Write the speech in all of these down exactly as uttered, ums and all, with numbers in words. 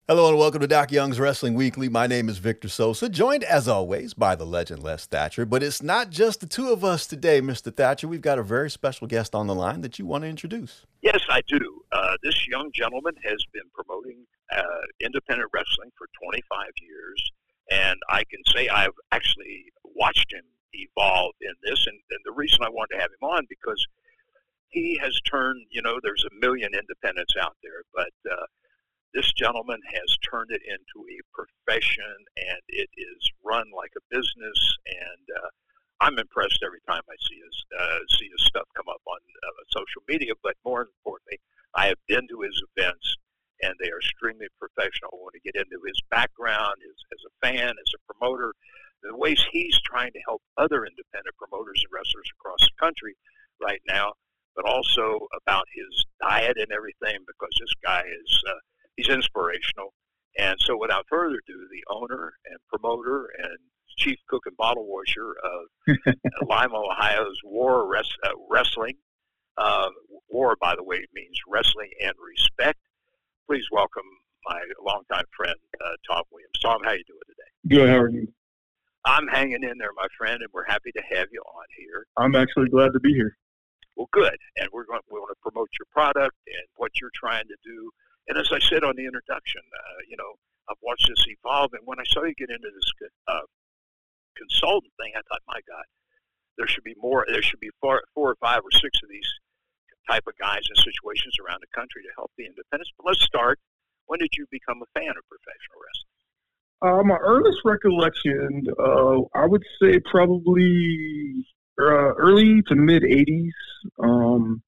Hello and welcome to Doc Young's Wrestling Weekly. My name is Victor Sosa, joined as always by the legend Les Thatcher. But it's not just the two of us today, Mister Thatcher. We've got a very special guest on the line that you want to introduce. Yes, I do. Uh, this young gentleman has been promoting uh, independent wrestling for twenty-five years, and I can say I've actually watched him evolve in this. And, and the reason I wanted to have him on, because he has turned, you know, there's a million independents out there, but uh, this gentleman has turned it into a profession, and it is run like a business. And uh, I'm impressed every time I see his uh, see his stuff come up on uh, social media. But more importantly, I have been to his events, and they are extremely professional. I want to get into his background, his, as a fan, as a promoter, the ways he's trying to help other independent promoters and wrestlers across the country right now, but also about his diet and everything, because this guy is uh, he's inspirational. And so without further ado, the owner and promoter and chief cook and bottle washer of Lima, Ohio's War Res- uh, Wrestling. Uh, War, by the way, means wrestling and respect. Please welcome my longtime friend, uh, Tom Williams. Tom, how you doing today? Good. How are you? I'm hanging in there, my friend, and we're happy to have you on here. I'm actually glad to be here. Well, good. And we're going. We want to promote your product and what you're trying to do. And as I said on the introduction, uh, you know, I've watched this evolve. And when I saw you get into this uh, consultant thing, I thought, my God, there should be more. There should be four, four or five or six of these type of guys in situations around the country to help the independents. But let's start. When did you become a fan of professional wrestling? Uh, my earliest recollection, uh, I would say probably uh, early to mid eighties. Um,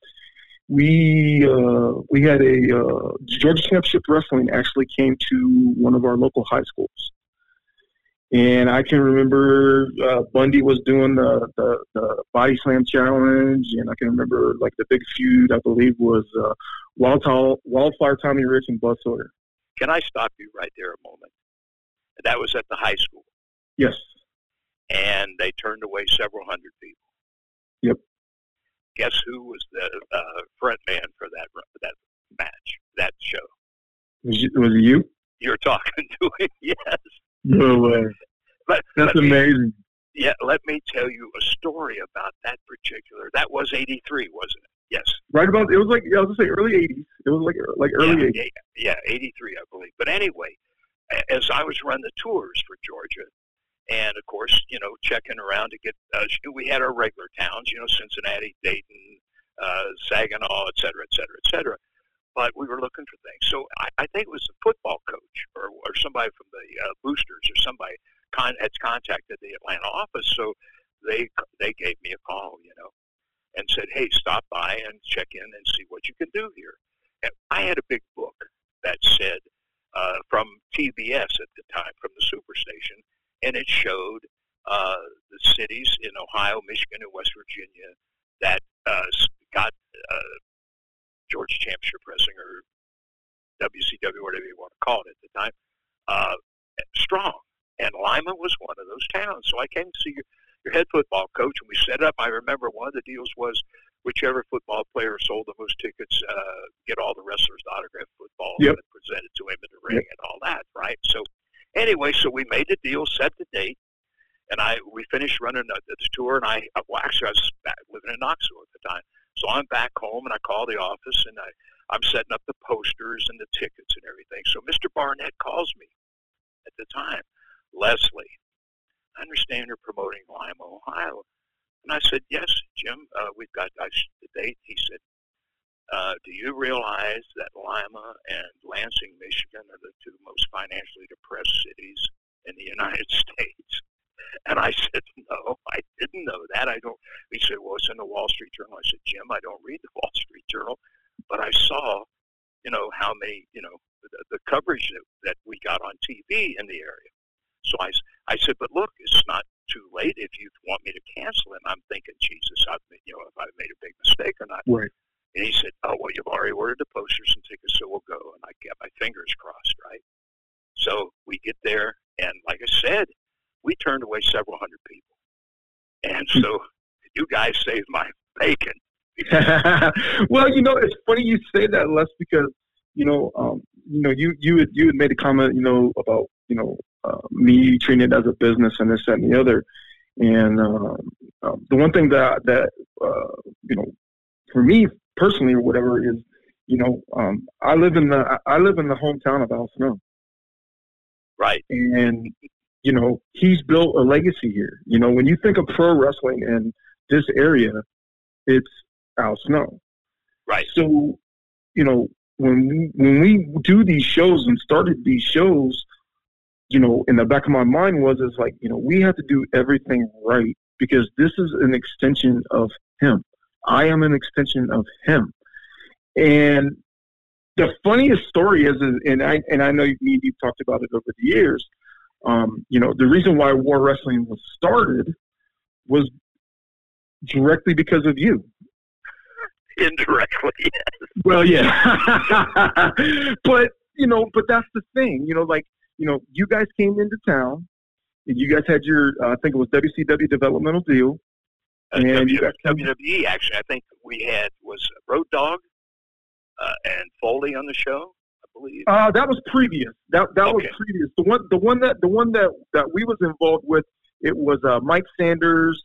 we uh, we had a uh, Georgia Championship Wrestling actually came to one of our local high schools, and I can remember uh, Bundy was doing the, the the body slam challenge, and I can remember like the big feud I believe was uh, Wild Tall, Wildfire Tommy Rich and Buzz Sawyer. Can I stop you right there a moment? That was at the high school. Yes. And they turned away several hundred people. Yep. Guess who was the uh, front man for that that match, that show? Was it, was it you? You're talking to him, yes. No way. But That's amazing. Me, yeah, let me tell you a story about that particular. That was eighty-three, wasn't it? Yes. Right about, it was like, yeah, I was going to say early eighties. It was like like early yeah, eighties. Yeah, yeah, eighty-three, I believe. But anyway, as I was running the tours for Georgia, and of course, you know, checking around to get, uh, we had our regular towns, you know, Cincinnati, Dayton, uh, Saginaw, et cetera, et cetera, et cetera. But we were looking for things. So I, I think it was a football coach or, or somebody from the uh, boosters or somebody con- had contacted the Atlanta office. So they they gave me a call, you know, and said, hey, stop by and check in and see what you can do here. And I had a big book that said, uh, from T B S at the time, from the Superstation, and it showed uh, the cities in Ohio, Michigan, and West Virginia that uh, got uh, Georgia Championship Wrestling, or W C W, whatever you want to call it at the time, uh, strong. And Lima was one of those towns. So I came to see your, your head football coach, and we set up. I remember one of the deals was whichever football player sold the most tickets, uh, get all the wrestlers to autograph football yep. and present it to him in the ring yep. and all that, right? So anyway, so we made the deal, set the date, and I we finished running the, the tour, and I, well, actually, I was back, living in Knoxville at the time. So I'm back home, and I call the office, and I, I'm setting up the posters and the tickets and everything. So Mister Barnett calls me at the time. Leslie, I understand you're promoting Lima, Ohio. And I said, yes, Jim, uh, we've got I, the date. He said, uh, do you realize that Lima and Lansing, Michigan are the two most financially depressed cities in the United States? And I said, no, I didn't know that. I don't. He said, well, it's in the Wall Street Journal. I said, Jim, I don't read the Wall Street Journal, but I saw, you know, how many, you know, the, the coverage that, that we got on T V in the area. So I, I said, but look, it's not too late if you want me to cancel it. And I'm thinking, Jesus, I've made, you know, if I've made a big mistake or not. Right. And he said, oh, well, you've already ordered the posters and tickets, so we'll go. And I got my fingers crossed, right? So we get there, and like I said, we turned away several hundred people. And so you guys saved my bacon. Well, you know, it's funny you say that, Les, because, you know, um, you know, you you had, you had made a comment, you know, about you know uh, me treating it as a business and this that, and the other. And um, um, the one thing that that uh, you know, for me personally or whatever is, you know, um, I live in the I live in the hometown of Al Snow. Right. And you know, he's built a legacy here. You know, when you think of pro wrestling in this area, it's Al Snow. Right. So, you know, when we, when we do these shows and started these shows, you know, in the back of my mind was, is like, you know, we have to do everything right because this is an extension of him. I am an extension of him. And the funniest story is, is and I, and I know me and you've talked about it over the years, um, you know, the reason why War Wrestling was started was directly because of you. Indirectly, yes. Well, yeah. But, you know, but that's the thing, you know, like, you know, you guys came into town and you guys had your, uh, I think it was W C W developmental deal. Uh, and w- you guys W W E, actually, I think we had, was Road Dogg uh, and Foley on the show, I believe. Uh, that was previous. That that Okay. was previous. The one, the one that, the one that, that we was involved with, it was uh, Mike Sanders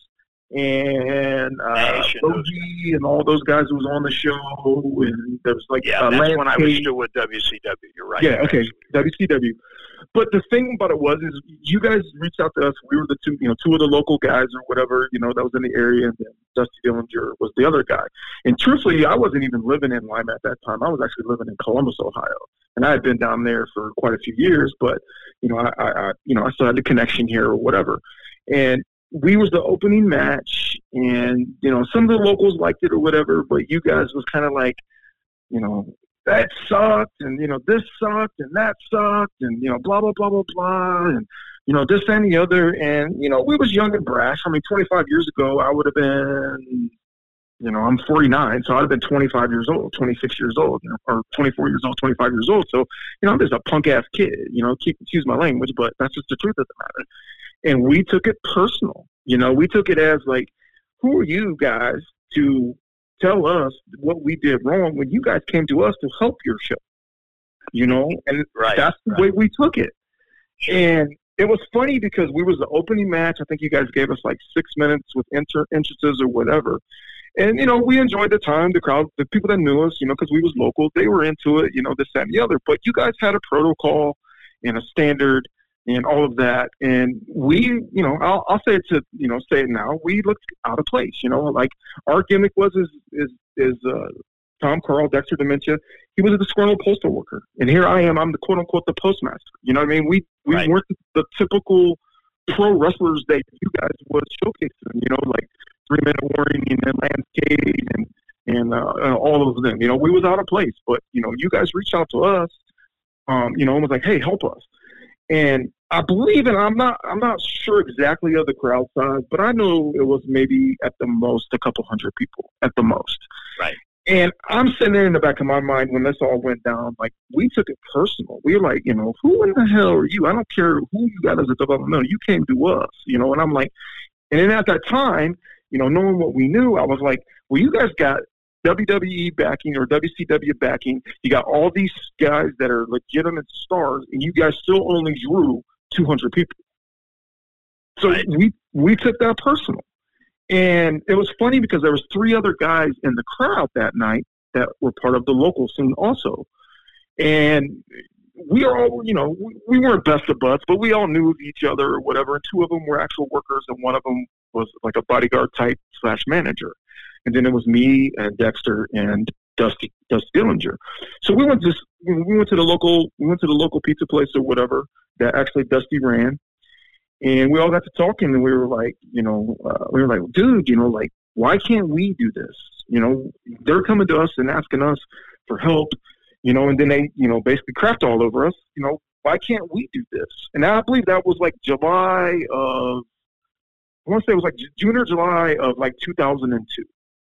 and uh, Nash and those Bogey and all those guys who was on the show, and there was like Yeah, uh, that's Lance when I was Cage. still with W C W. You're right. Yeah, okay, W C W. But the thing about it was, is you guys reached out to us. We were the two, you know, two of the local guys or whatever, you know, that was in the area, and then Dusty Dillinger was the other guy. And truthfully, I wasn't even living in Lima at that time. I was actually living in Columbus, Ohio, and I had been down there for quite a few years. But you know, I, I, I you know, I still had the connection here or whatever. And we was the opening match, and you know, some of the locals liked it or whatever, but you guys was kind of like, you know, that sucked, and you know, this sucked, and that sucked, and you know, blah blah blah blah blah, and you know, this and the other, and you know, we was young and brash. I mean, twenty-five years ago, I would have been, you know, I'm forty-nine, so I'd have been twenty-five years old, twenty-six years old, you know, or twenty-four years old, twenty-five years old. So, you know, I'm just a punk ass kid. You know, keep excuse my language, but that's just the truth of the matter. And we took it personal. You know, we took it as like, who are you guys to tell us what we did wrong when you guys came to us to help your show? You know, and Right, that's the right. way we took it. And it was funny because we was the opening match. I think you guys gave us like six minutes with inter- entrances or whatever. And, you know, we enjoyed the time, the crowd, the people that knew us, you know, because we was local, they were into it, you know, this, that, and the other. But you guys had a protocol and a standard and all of that. And we, you know, I'll, I'll say it to, you know, say it now, we looked out of place, you know, like our gimmick was, is, is, is uh, Tom Carl, Dexter Dementia. He was a disgruntled postal worker. And here I am, I'm the quote unquote, the postmaster. You know what I mean? We, we Right. weren't the, the typical pro wrestlers that you guys was showcasing, you know, like Three Minute Warning and then Lance Cage and, and, uh, and all of them, you know, we was out of place, but, you know, you guys reached out to us, um, you know, and was like, hey, help us. And I believe, and I'm not, I'm not sure exactly of the crowd size, but I know it was maybe at the most a couple hundred people at the most. Right. And I'm sitting there in the back of my mind when this all went down, like, we took it personal. We were like, you know, who in the hell are you? I don't care who you got as a developmental. You came to us, you know, and I'm like, and then at that time, you know, knowing what we knew, I was like, well, you guys got W W E backing or W C W backing. You got all these guys that are legitimate stars, and you guys still only drew two hundred people. So Right. we, we took that personal. And it was funny because there was three other guys in the crowd that night that were part of the local scene also. And we are all, you know, we, we weren't best of buds, but we all knew of each other or whatever. And two of them were actual workers, and one of them was like a bodyguard type slash manager. And then it was me and Dexter and Dusty, Dusty Dillinger. So we went to this, we went to the local, we went to the local pizza place or whatever that actually Dusty ran. And we all got to talking, and we were like, you know, uh, we were like, dude, you know, like, why can't we do this? You know, they're coming to us and asking us for help, you know, and then they, you know, basically crapped all over us. You know, why can't we do this? And I believe that was like July of, I want to say it was like June or July of like two thousand two.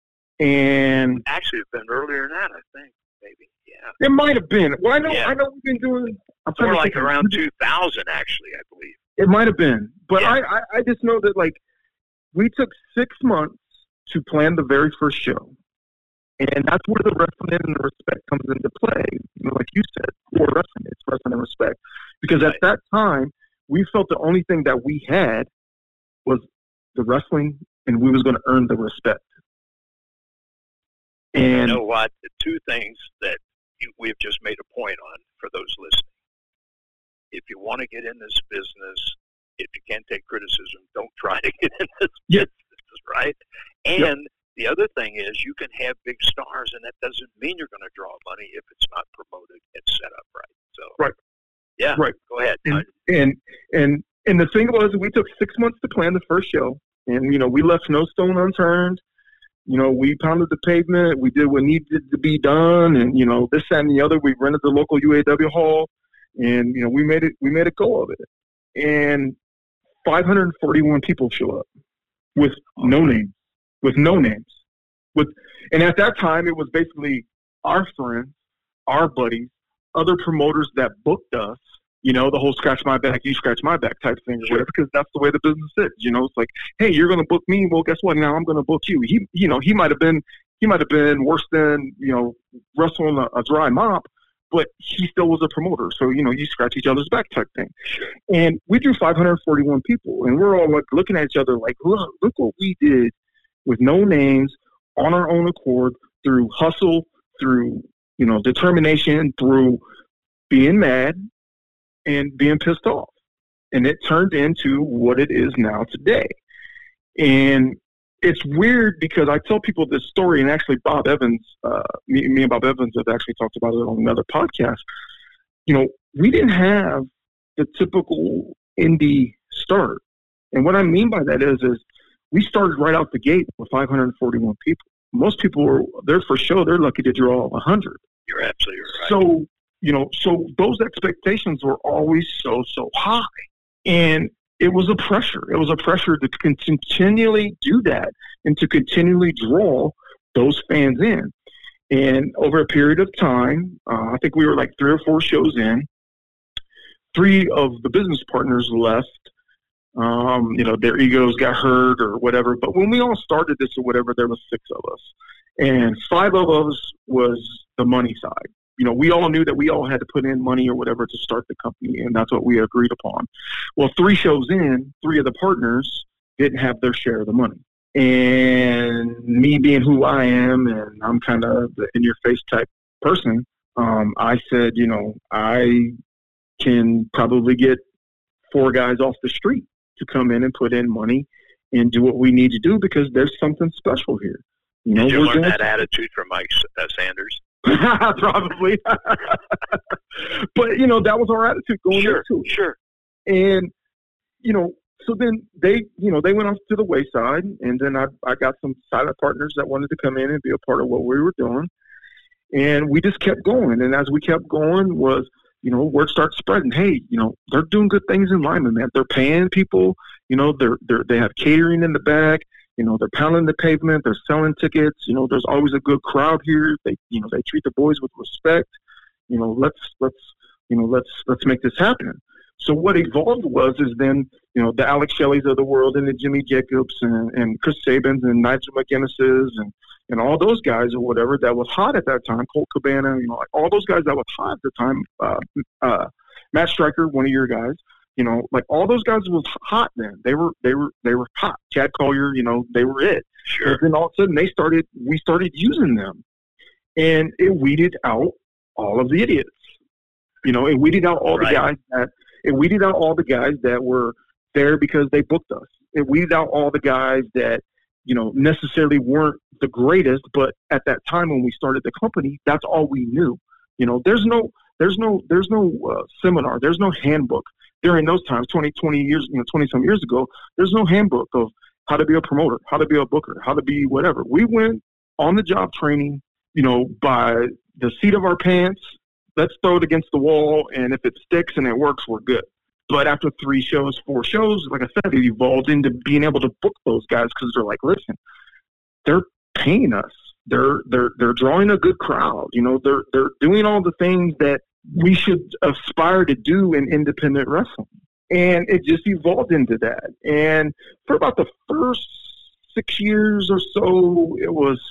And Actually, it's been earlier than that, I think, maybe. Yeah. it might have been. Well, I know, Yeah. I know we've been doing. I'm trying More to like think of- around two thousand, actually, I believe. It might have been, but Yeah. I, I, I just know that like we took six months to plan the very first show, And that's where the wrestling and the respect comes into play. You know, like you said, core wrestling, it's wrestling and respect. Because at that time, we felt the only thing that we had was the wrestling, and we was going to earn the respect. And you know what? The two things that you, we've just made a point on for those listening. If you want to get in this business, if you can't take criticism, don't try to get in this Yes. business, right? And yep. The other thing is you can have big stars, and that doesn't mean you're going to draw money if it's not promoted and set up right. So, right. Yeah, right. Go ahead. And, and and and the thing was, we took six months to plan the first show, and you know we left no stone unturned. You know, we pounded the pavement. We did what needed to be done, and you know this, that, and the other. We rented the local U A W hall, and you know we made it. We made a go of it, and five hundred forty-one people show up with no names. With no names, with and at that time it was basically our friends, our buddies, other promoters that booked us. You know, the whole scratch my back, you scratch my back type thing, or whatever. Because that's the way the business is. You know, it's like, hey, you're going to book me. Well, guess what? Now I'm going to book you. He, you know, he might have been, he might have been worse than you know wrestling a, a dry mop, but he still was a promoter. So you know, you scratch each other's back type thing. And we drew five hundred forty-one people, and we're all like looking at each other like, look, look what we did. With no names, on our own accord, through hustle, through you know determination, through being mad and being pissed off, and it turned into what it is now today. And it's weird because I tell people this story, and actually Bob Evans, uh, me, me and Bob Evans have actually talked about it on another podcast. You know, we didn't have the typical indie start, and what I mean by that is, is we started right out the gate with five hundred forty-one people. Most people were there for show. They're lucky to draw one hundred. You're absolutely right. So, you know, so those expectations were always so, so high. And it was a pressure. It was a pressure to continually do that and to continually draw those fans in. And over a period of time, uh, I think we were like three or four shows in, three of the business partners left. Um, you know, their egos got hurt or whatever. But when we all started this or whatever, there was six of us. And five of us was the money side. You know, we all knew that we all had to put in money or whatever to start the company, and that's what we agreed upon. Well, three shows in, three of the partners didn't have their share of the money. And me being who I am, and I'm kind of the in-your-face type person, um, I said, you know, I can probably get four guys off the street to come in and put in money and do what we need to do because there's something special here. You know, Did you we're learn doing... that attitude from Mike uh, Sanders? Probably. But, you know, that was our attitude going sure, into it. Sure. And, you know, so then they, you know, they went off to the wayside, and then I, I got some silent partners that wanted to come in and be a part of what we were doing. And we just kept going. And as we kept going was, you know, word starts spreading. Hey, you know, they're doing good things in Lyman, man. They're paying people. You know, they're they're they have catering in the back. You know, they're pounding the pavement. They're selling tickets. You know, there's always a good crowd here. They, you know, they treat the boys with respect. You know, let's let's you know let's let's make this happen. So what evolved was is then you know the Alex Shelley's of the world and the Jimmy Jacobs and, and Chris Sabins and Nigel McGinnis's and and all those guys or whatever that was hot at that time, Colt Cabana, you know, like all those guys that was hot at the time, uh, uh, Matt Stryker, one of your guys, you know, like all those guys was hot then. They were, they were, they were hot. Chad Collier, you know, they were it. Sure. And then all of a sudden they started, we started using them, and it weeded out all of the idiots. You know, it weeded out all right. the guys that, it weeded out all the guys that were there because they booked us. It weeded out all the guys that, you know, necessarily weren't the greatest, but at that time when we started the company, that's all we knew. You know, there's no, there's no, there's no uh, seminar, there's no handbook during those times, twenty, twenty years, you know, twenty some years ago. There's no handbook of how to be a promoter, how to be a booker, how to be whatever. We went on the job training, you know, by the seat of our pants. Let's throw it against the wall, and if it sticks and it works, we're good. But after three shows, four shows, like I said, it evolved into being able to book those guys because they're like, listen, they're paying us. They're they're they're drawing a good crowd. You know, they're they're doing all the things that we should aspire to do in independent wrestling. And it just evolved into that. And for about the first six years or so, it was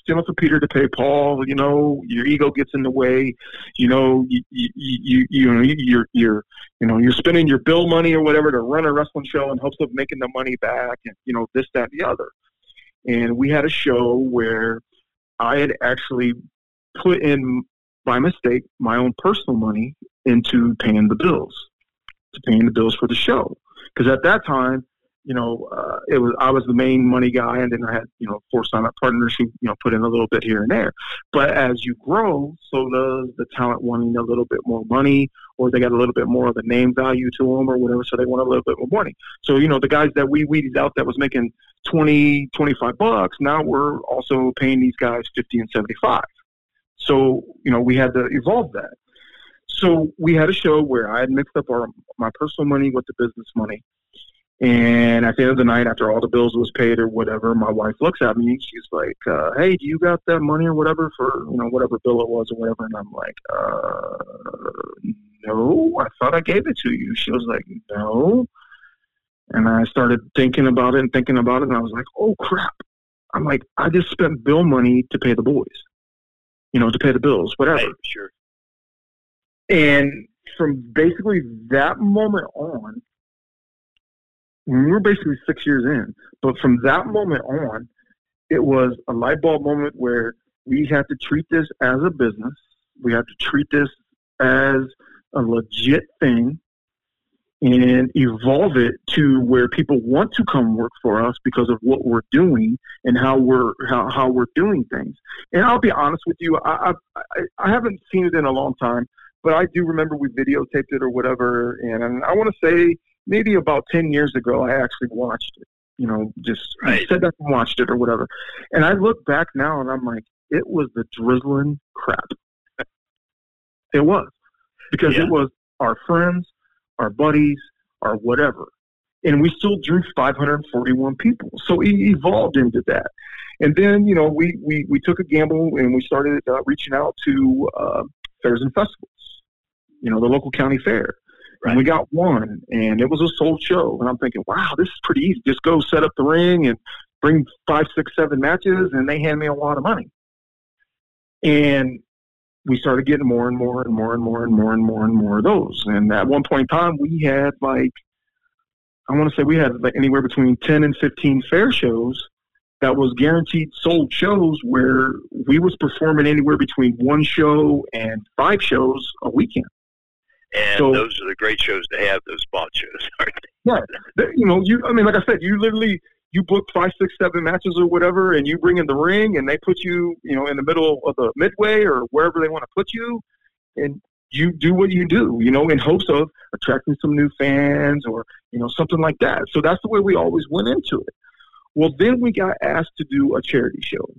stealing for Peter to pay Paul. You know, your ego gets in the way. You know, you you you, you know you're you're you know you're spending your bill money or whatever to run a wrestling show in hopes of making the money back, and you know this, that, and the other. And we had a show where I had actually put in, by mistake, my own personal money into paying the bills, to paying the bills for the show. Because at that time, you know, uh, it was I was the main money guy, and then I had, you know, four sign-up partners who, you know, put in a little bit here and there. But as you grow, so does the talent wanting a little bit more money, or they got a little bit more of a name value to them or whatever, so they want a little bit more money. So, you know, the guys that we weeded out that was making twenty, twenty-five bucks, now we're also paying these guys fifty and seventy-five. So, you know, we had to evolve that. So we had a show where I had mixed up our my personal money with the business money. And at the end of the night, after all the bills was paid or whatever, my wife looks at me and she's like, uh, hey, do you got that money or whatever for, you know, whatever bill it was or whatever? And I'm like, uh, no, I thought I gave it to you. She was like, no. And I started thinking about it and thinking about it. And I was like, oh, crap. I'm like, I just spent bill money to pay the boys, you know, to pay the bills, whatever. Right, sure. And from basically that moment on, we were basically six years in, but from that moment on, it was a light bulb moment where we had to treat this as a business. We had to treat this as a legit thing and evolve it to where people want to come work for us because of what we're doing and how we're how, how we're doing things. And I'll be honest with you, I, I I haven't seen it in a long time, but I do remember we videotaped it or whatever, and, and I want to say maybe about ten years ago, I actually watched it, you know, just right. sat back and watched it or whatever. And I look back now and I'm like, it was the drizzling crap. It was. Because yeah. It was our friends, our buddies, our whatever. And we still drew five hundred forty-one people. So it evolved into that. And then, you know, we, we, we took a gamble and we started uh, reaching out to uh, fairs and festivals, you know, the local county fair. Right. And we got one, and it was a sold show. And I'm thinking, wow, this is pretty easy. Just go set up the ring and bring five, six, seven matches, and they hand me a lot of money. And we started getting more and more and more and more and more and more and more of those. And at one point in time, we had like, I want to say we had like anywhere between ten and fifteen fair shows that was guaranteed sold shows where we was performing anywhere between one show and five shows a weekend. And so, those are the great shows to have, those spot shows, aren't they? Yeah. You know, you, I mean, like I said, you literally, you book five, six, seven matches or whatever, and you bring in the ring, and they put you, you know, in the middle of the midway or wherever they want to put you, and you do what you do, you know, in hopes of attracting some new fans or, you know, something like that. So that's the way we always went into it. Well, then we got asked to do a charity show.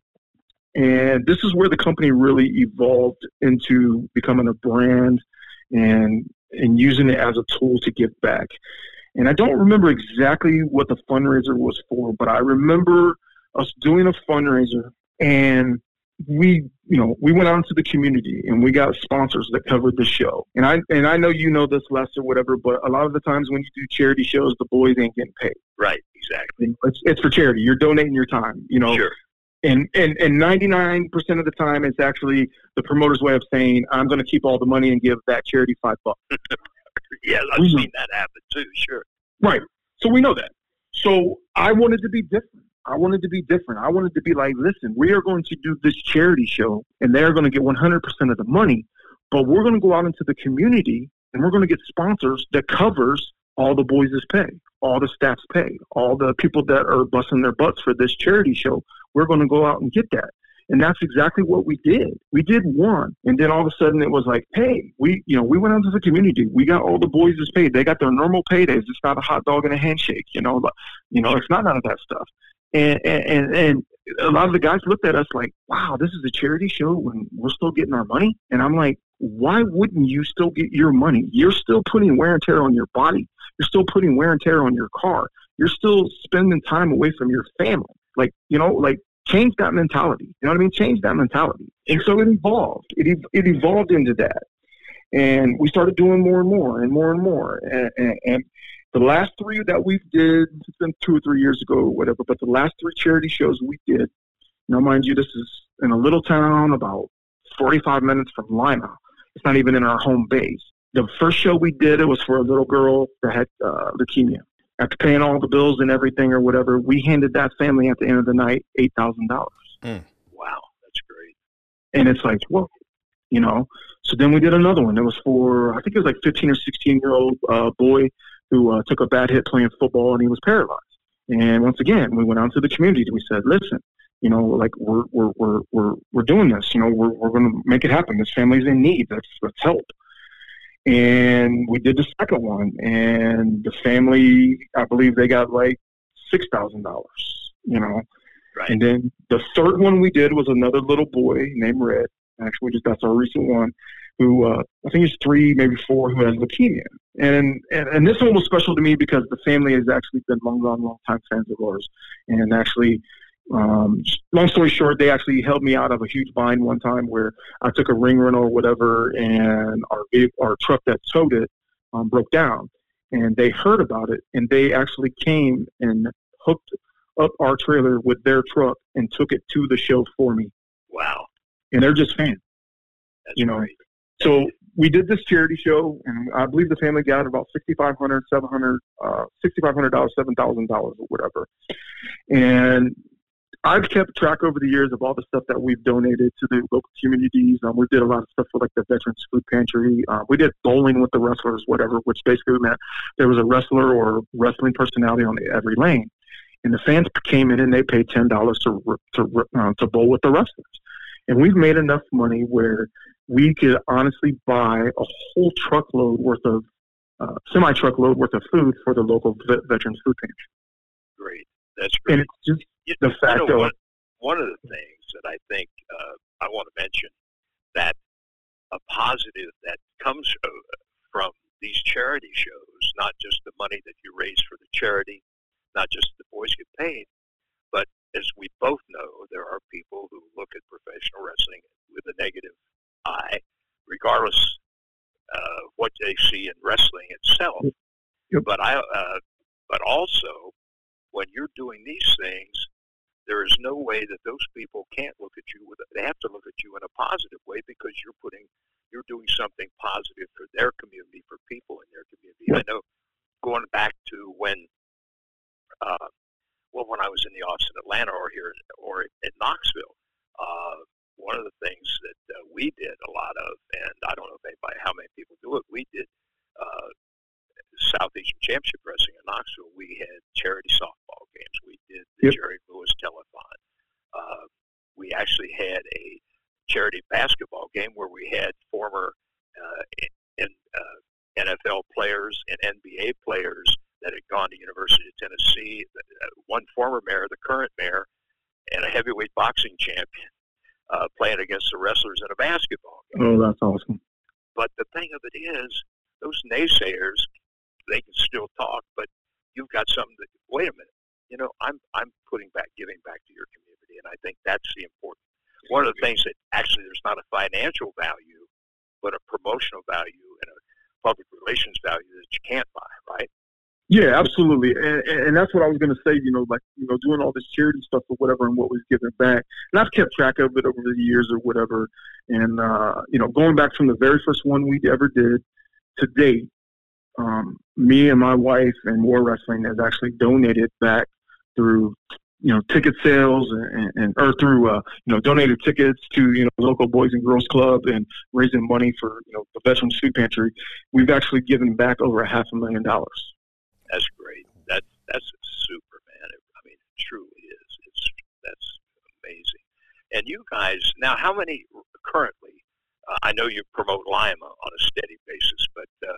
And this is where the company really evolved into becoming a brand and and using it as a tool to give back. And I don't remember exactly what the fundraiser was for, but I remember us doing a fundraiser, and we, you know, we went out into the community and we got sponsors that covered the show. And I and I know you know this, Les, or whatever, but a lot of the times when you do charity shows, the boys ain't getting paid. Right, exactly. It's, it's for charity. You're donating your time, you know. Sure. And, and and ninety-nine percent of the time, it's actually the promoter's way of saying, I'm going to keep all the money and give that charity five bucks. Yeah, I've we seen know. that happen too, sure. Right. So we know that. So I wanted to be different. I wanted to be different. I wanted to be like, listen, we are going to do this charity show, and they're going to get one hundred percent of the money, but we're going to go out into the community, and we're going to get sponsors that covers all the boys' pay, all the staff's pay, all the people that are busting their butts for this charity show. We're going to go out and get that. And that's exactly what we did. We did one. And then all of a sudden it was like, hey, we, you know, we went out to the community. We got all the boys is paid. They got their normal paydays. It's not a hot dog and a handshake, you know, but, you know, it's not none of that stuff. And, and, and a lot of the guys looked at us like, wow, this is a charity show and we're still getting our money. And I'm like, why wouldn't you still get your money? You're still putting wear and tear on your body. You're still putting wear and tear on your car. You're still spending time away from your family. Like, you know, like change that mentality. You know what I mean? Change that mentality. And so it evolved. It it evolved into that. And we started doing more and more and more and more. And, and, and the last three that we did, it's been two or three years ago or whatever, but the last three charity shows we did, now mind you, this is in a little town about forty-five minutes from Lima. It's not even in our home base. The first show we did, it was for a little girl that had uh, leukemia. After paying all the bills and everything or whatever, we handed that family at the end of the night eight thousand dollars. Mm. Wow, that's great. And it's like, whoa, you know. So then we did another one. It was for, I think it was like fifteen or sixteen-year-old uh, boy who uh, took a bad hit playing football and he was paralyzed. And once again, we went out to the community and we said, listen, you know, like we're we're we're we're, we're doing this. You know, we're we're going to make it happen. This family's in need. Let's let's help. And we did the second one, and the family, I believe they got like six thousand dollars. You know, right. And then the third one we did was another little boy named Red. Actually, just that's our recent one. Who uh, I think he's three, maybe four, who has leukemia. And, and and this one was special to me because the family has actually been long, long, long time fans of ours. And actually, um, long story short, they actually helped me out of a huge bind one time where I took a ring rental or whatever, and our our truck that towed it um, broke down. And they heard about it, and they actually came and hooked up our trailer with their truck and took it to the show for me. Wow. And they're just fans. That's you know. Great. So we did this charity show, and I believe the family got about sixty-five hundred dollars, seven hundred dollars, uh, sixty-five hundred dollars, seven thousand dollars or whatever. And I've kept track over the years of all the stuff that we've donated to the local communities. Um, we did a lot of stuff for like the Veterans Food Pantry. Uh, we did bowling with the wrestlers, whatever, which basically meant there was a wrestler or wrestling personality on every lane. And the fans came in and they paid ten dollars to, to, uh, to bowl with the wrestlers. And we've made enough money where we could honestly buy a whole truckload worth of, uh, semi-truckload worth of food for the local vet- Veterans Food Pantry. Great. That's great. And it's just you, the fact you know, of... One, one of the things that I think uh, I want to mention, that a positive that comes uh, from these charity shows, not just the money that you raise for the charity, not just the boys get paid, but as we both know, there are people who look at professional wrestling with a negative eye, regardless of uh, what they see in wrestling itself. Yep. But I, uh, but also, when you're doing these things, there is no way that those people can't look at you with. A, they have to look at you in a positive way because you're putting, you're doing something positive for their community, for people in their community. Yep. I know, going back to when. Uh, Well, when I was in the office in Atlanta or here or in Knoxville, uh, one of the things that uh, we did a lot of, and I don't know if anybody, how many people do it, we did uh, Southeastern Championship Wrestling in Knoxville. We had charity softball games. We did the yep. Jerry Lewis Telethon. Uh, we actually had a charity basketball game where we had former uh, in, uh, N F L players and N B A players that had gone to University of Tennessee, one former mayor, the current mayor, and a heavyweight boxing champion uh, playing against the wrestlers in a basketball game. Oh, that's awesome. But the thing of it is, those naysayers, they can still talk, but you've got something that, wait a minute, you know, I'm I'm putting back, giving back to your community, and I think that's the important. One of the things that actually there's not a financial value, but a promotional value and a public relations value that you can't buy, right? Yeah, absolutely. And, and that's what I was going to say, you know, like, you know, doing all this charity stuff or whatever and what was given back. And I've kept track of it over the years or whatever. And, uh, you know, going back from the very first one we ever did to date, um, me and my wife and War Wrestling has actually donated back through, you know, ticket sales and, and or through, uh, you know, donated tickets to, you know, local Boys and Girls Club and raising money for, you know, the Veterans Food Pantry. We've actually given back over a half a million dollars. That's great. That's that's super, man. I mean, it truly is. It's that's amazing. And you guys now, how many currently? Uh, I know you promote Lima on a steady basis, but uh,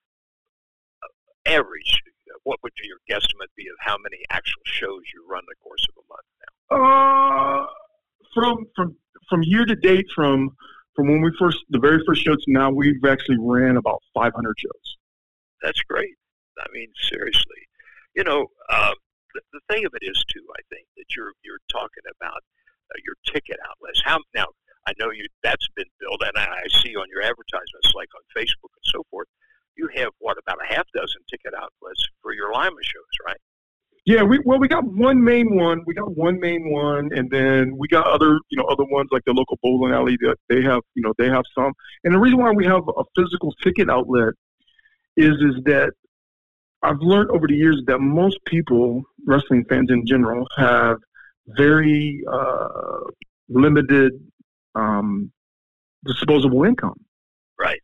average, what would your guesstimate be of how many actual shows you run the course of a month now? Uh, from from from year to date, from from when we first the very first show to now, we've actually ran about five hundred shows. That's great. I mean, seriously, you know, uh, the, the thing of it is too. I think that you're you're talking about uh, your ticket outlets. How now? I know you that's been built, and I, I see on your advertisements, like on Facebook and so forth. You have what about a half dozen ticket outlets for your Lima shows, right? Yeah, we well, we got one main one. We got one main one, and then we got other, you know, other ones like the local bowling alley that they have, you know, they have some. And the reason why we have a physical ticket outlet is is that I've learned over the years that most people, wrestling fans in general, have very uh, limited um, disposable income. Right.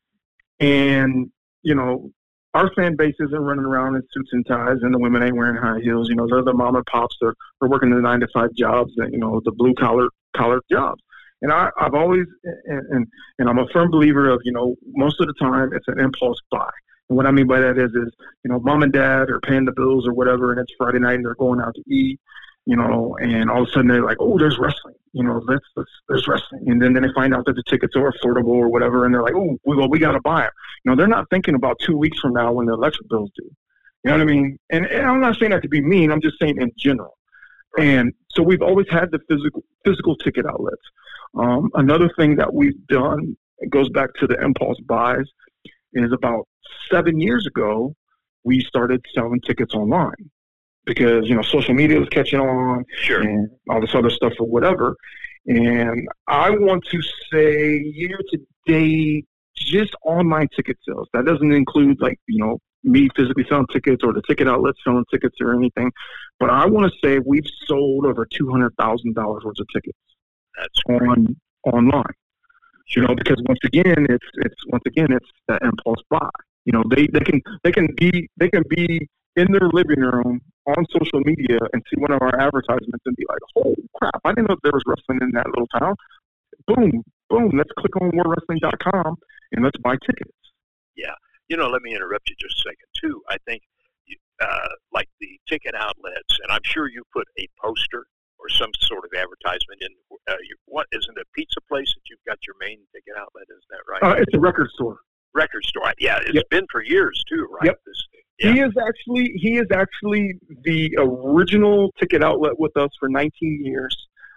And, you know, our fan base isn't running around in suits and ties, and the women ain't wearing high heels. You know, they're the mom and pops. They're, they're working the nine to five jobs, and, you know, the blue collar collar jobs. And I, I've always, and, and, and I'm a firm believer of, you know, most of the time it's an impulse buy. And what I mean by that is, is, you know, mom and dad are paying the bills or whatever, and it's Friday night and they're going out to eat, you know, and all of a sudden they're like, oh, there's wrestling, you know, let's, let's, there's wrestling. And then, then they find out that the tickets are affordable or whatever, and they're like, oh, well, we got to buy it. You know, they're not thinking about two weeks from now when the electric bills due. You know what I mean? And, and I'm not saying that to be mean. I'm just saying in general. And so we've always had the physical physical ticket outlets. Um, another thing that we've done, it goes back to the impulse buys, is about seven years ago, we started selling tickets online because, you know, social media was catching on Sure. and all this other stuff or whatever. And I want to say year to date, just online ticket sales. That doesn't include, like, you know, me physically selling tickets or the ticket outlets selling tickets or anything. But I want to say we've sold over two hundred thousand dollars worth of tickets. That's on online. You know, because once again, it's it's once again it's that impulse buy. You know, they, they can they can be they can be in their living room on social media and see one of our advertisements and be like, "Holy crap! I didn't know there was wrestling in that little town." Boom, boom. Let's click on war wrestling dot com and let's buy tickets. Yeah. You know, let me interrupt you just a second, too. I think, uh, like the ticket outlets, and I'm sure you put a poster or some sort of advertisement in. Uh, your, what isn't it a pizza place that you've got your main ticket outlet? Is that right? Uh, it's a record store. Record store. Yeah, it's Yep. been for years too, right? Yep. This, yeah. He is actually he is actually the original ticket outlet with us for nineteen years.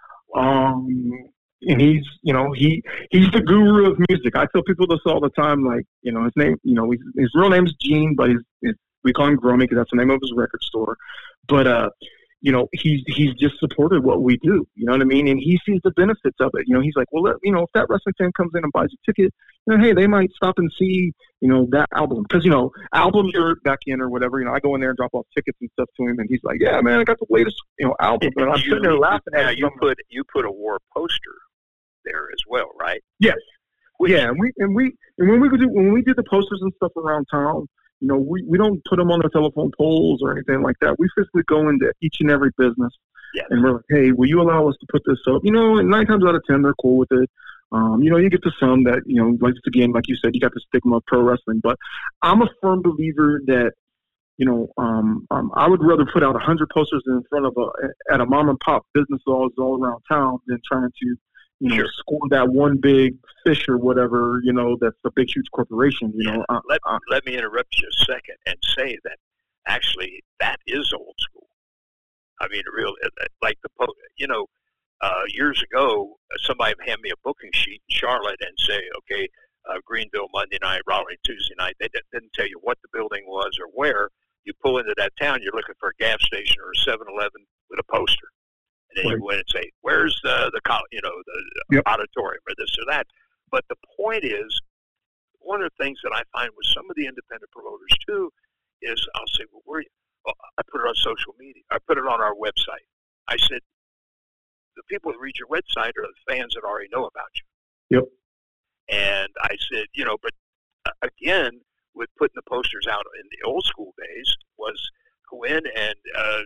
Um, and he's you know he he's the guru of music. I tell people this all the time. Like, you know, his name you know his, his real name is Gene, but his, his, we call him Gromy because that's the name of his record store. But uh, you know, he's he's just supported what we do. You know what I mean? And he sees the benefits of it. You know, he's like, well, let, you know, if that wrestling fan comes in and buys a ticket, you know, hey, they might stop and see, you know, that album. Because, you know, albums are back in or whatever. You know, I go in there and drop off tickets and stuff to him, and he's like, yeah, man, I got the latest, you know, album. And I'm You- sitting there laughing Now at you him. put you put a war poster there as well, right? Yes. Which, Yeah, and we and we and when we do when we did the posters and stuff around town, you know, we, we don't put them on the telephone poles or anything like that. We physically go into each and every business, Yeah. and we're like, hey, will you allow us to put this up? You know, and nine times out of ten, they're cool with it. Um, you know, you get to some that, you know, like again, like you said, you got the stigma of pro wrestling. But I'm a firm believer that, you know, um, um, I would rather put out a hundred posters in front of a at a mom and pop business all all around town than trying to, you know, Sure. score that one big fish or whatever, you know, that's a big, huge corporation, you Yeah. know. Uh, let, uh, let me interrupt you a second and say that actually that is old school. I mean, real like the po- you know, uh, years ago, somebody would hand me a booking sheet in Charlotte and say, okay, uh, Greenville Monday night, Raleigh Tuesday night. They didn't, didn't tell you what the building was or where. You pull into that town, you're looking for a gas station or a seven eleven with a poster. And then Right. you go in and say, where's the, the col- you know, the Yep. auditorium or this or that. But the point is, one of the things that I find with some of the independent promoters too is I'll say, well, where are you? Well, I put it on social media. I put it on our website. I said, the people that read your website are the fans that already know about you. Yep. And I said, you know, but uh, again, with putting the posters out in the old school days was go in and, uh,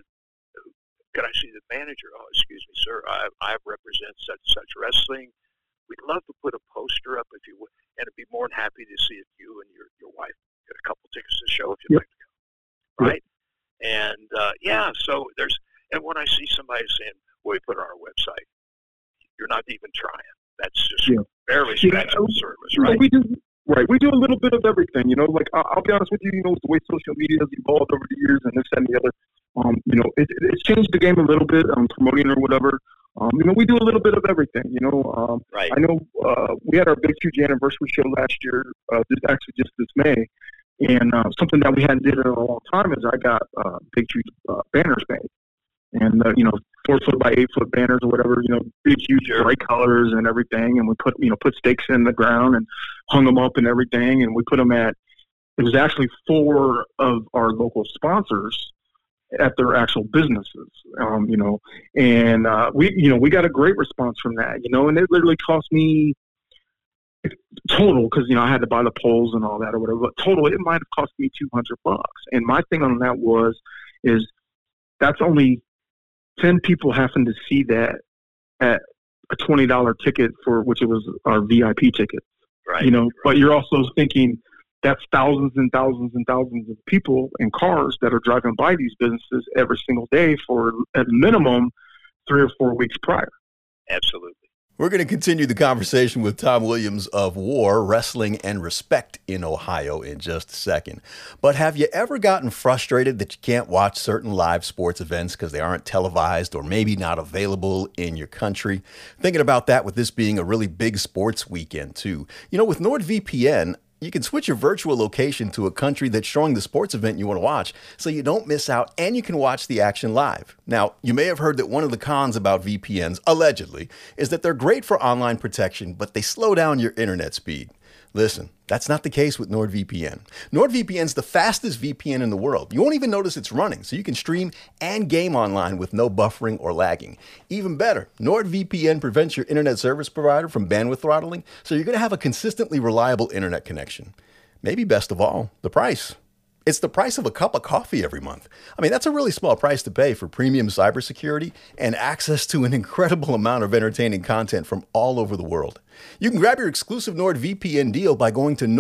can I see the manager? Oh, excuse me, sir. I, I represent such such wrestling. We'd love to put a poster up if you would, and I'd be more than happy to see if you and your, your wife get a couple tickets to the show if you'd Yep. like to go. Right? Yep. And, uh, yeah, so there's, and when I see somebody saying, well, we put it on our website, you're not even trying. That's just Yeah. barely Yeah, scratching the surface, you know, right? we do, right. We do a little bit of everything, you know, like I'll, I'll be honest with you, you know, the way social media has evolved over the years and this and the other, um, you know, it, it, it's changed the game a little bit, um, promoting or whatever. Um, you know, we do a little bit of everything, you know. Um, Right. I know uh, we had our big, huge anniversary show last year, uh, this, actually just this May, And uh, something that we hadn't did in a long time is I got uh, big, huge uh, banners made. And, uh, you know, four foot by eight foot banners or whatever, you know, big, huge, bright colors and everything. And we put, you know, put stakes in the ground and hung them up and everything. And we put them at, it was actually four of our local sponsors at their actual businesses, um, you know, and uh, we, you know, we got a great response from that, you know, and it literally cost me total, because, you know, I had to buy the poles and all that or whatever, but total, it might have cost me two hundred bucks. And my thing on that was, is that's only ten people having to see that at a twenty dollar ticket for, which it was our V I P ticket, right? You know, right. But you're also thinking, that's thousands and thousands and thousands of people in cars that are driving by these businesses every single day for at minimum three or four weeks prior. Absolutely. We're going to continue the conversation with Tom Williams of WAR, Wrestling and Respect in Ohio in just a second. But have you ever gotten frustrated that you can't watch certain live sports events because they aren't televised or maybe not available in your country? Thinking about that with this being a really big sports weekend too. You know, with NordVPN, you can switch your virtual location to a country that's showing the sports event you want to watch so you don't miss out and you can watch the action live. Now, you may have heard that one of the cons about V P Ns, allegedly, is that they're great for online protection, but they slow down your internet speed. Listen, that's not the case with NordVPN. NordVPN's the fastest V P N in the world. You won't even notice it's running, so you can stream and game online with no buffering or lagging. Even better, NordVPN prevents your internet service provider from bandwidth throttling, so you're going to have a consistently reliable internet connection. Maybe best of all, the price. It's the price of a cup of coffee every month. I mean, that's a really small price to pay for premium cybersecurity and access to an incredible amount of entertaining content from all over the world. You can grab your exclusive NordVPN deal by going to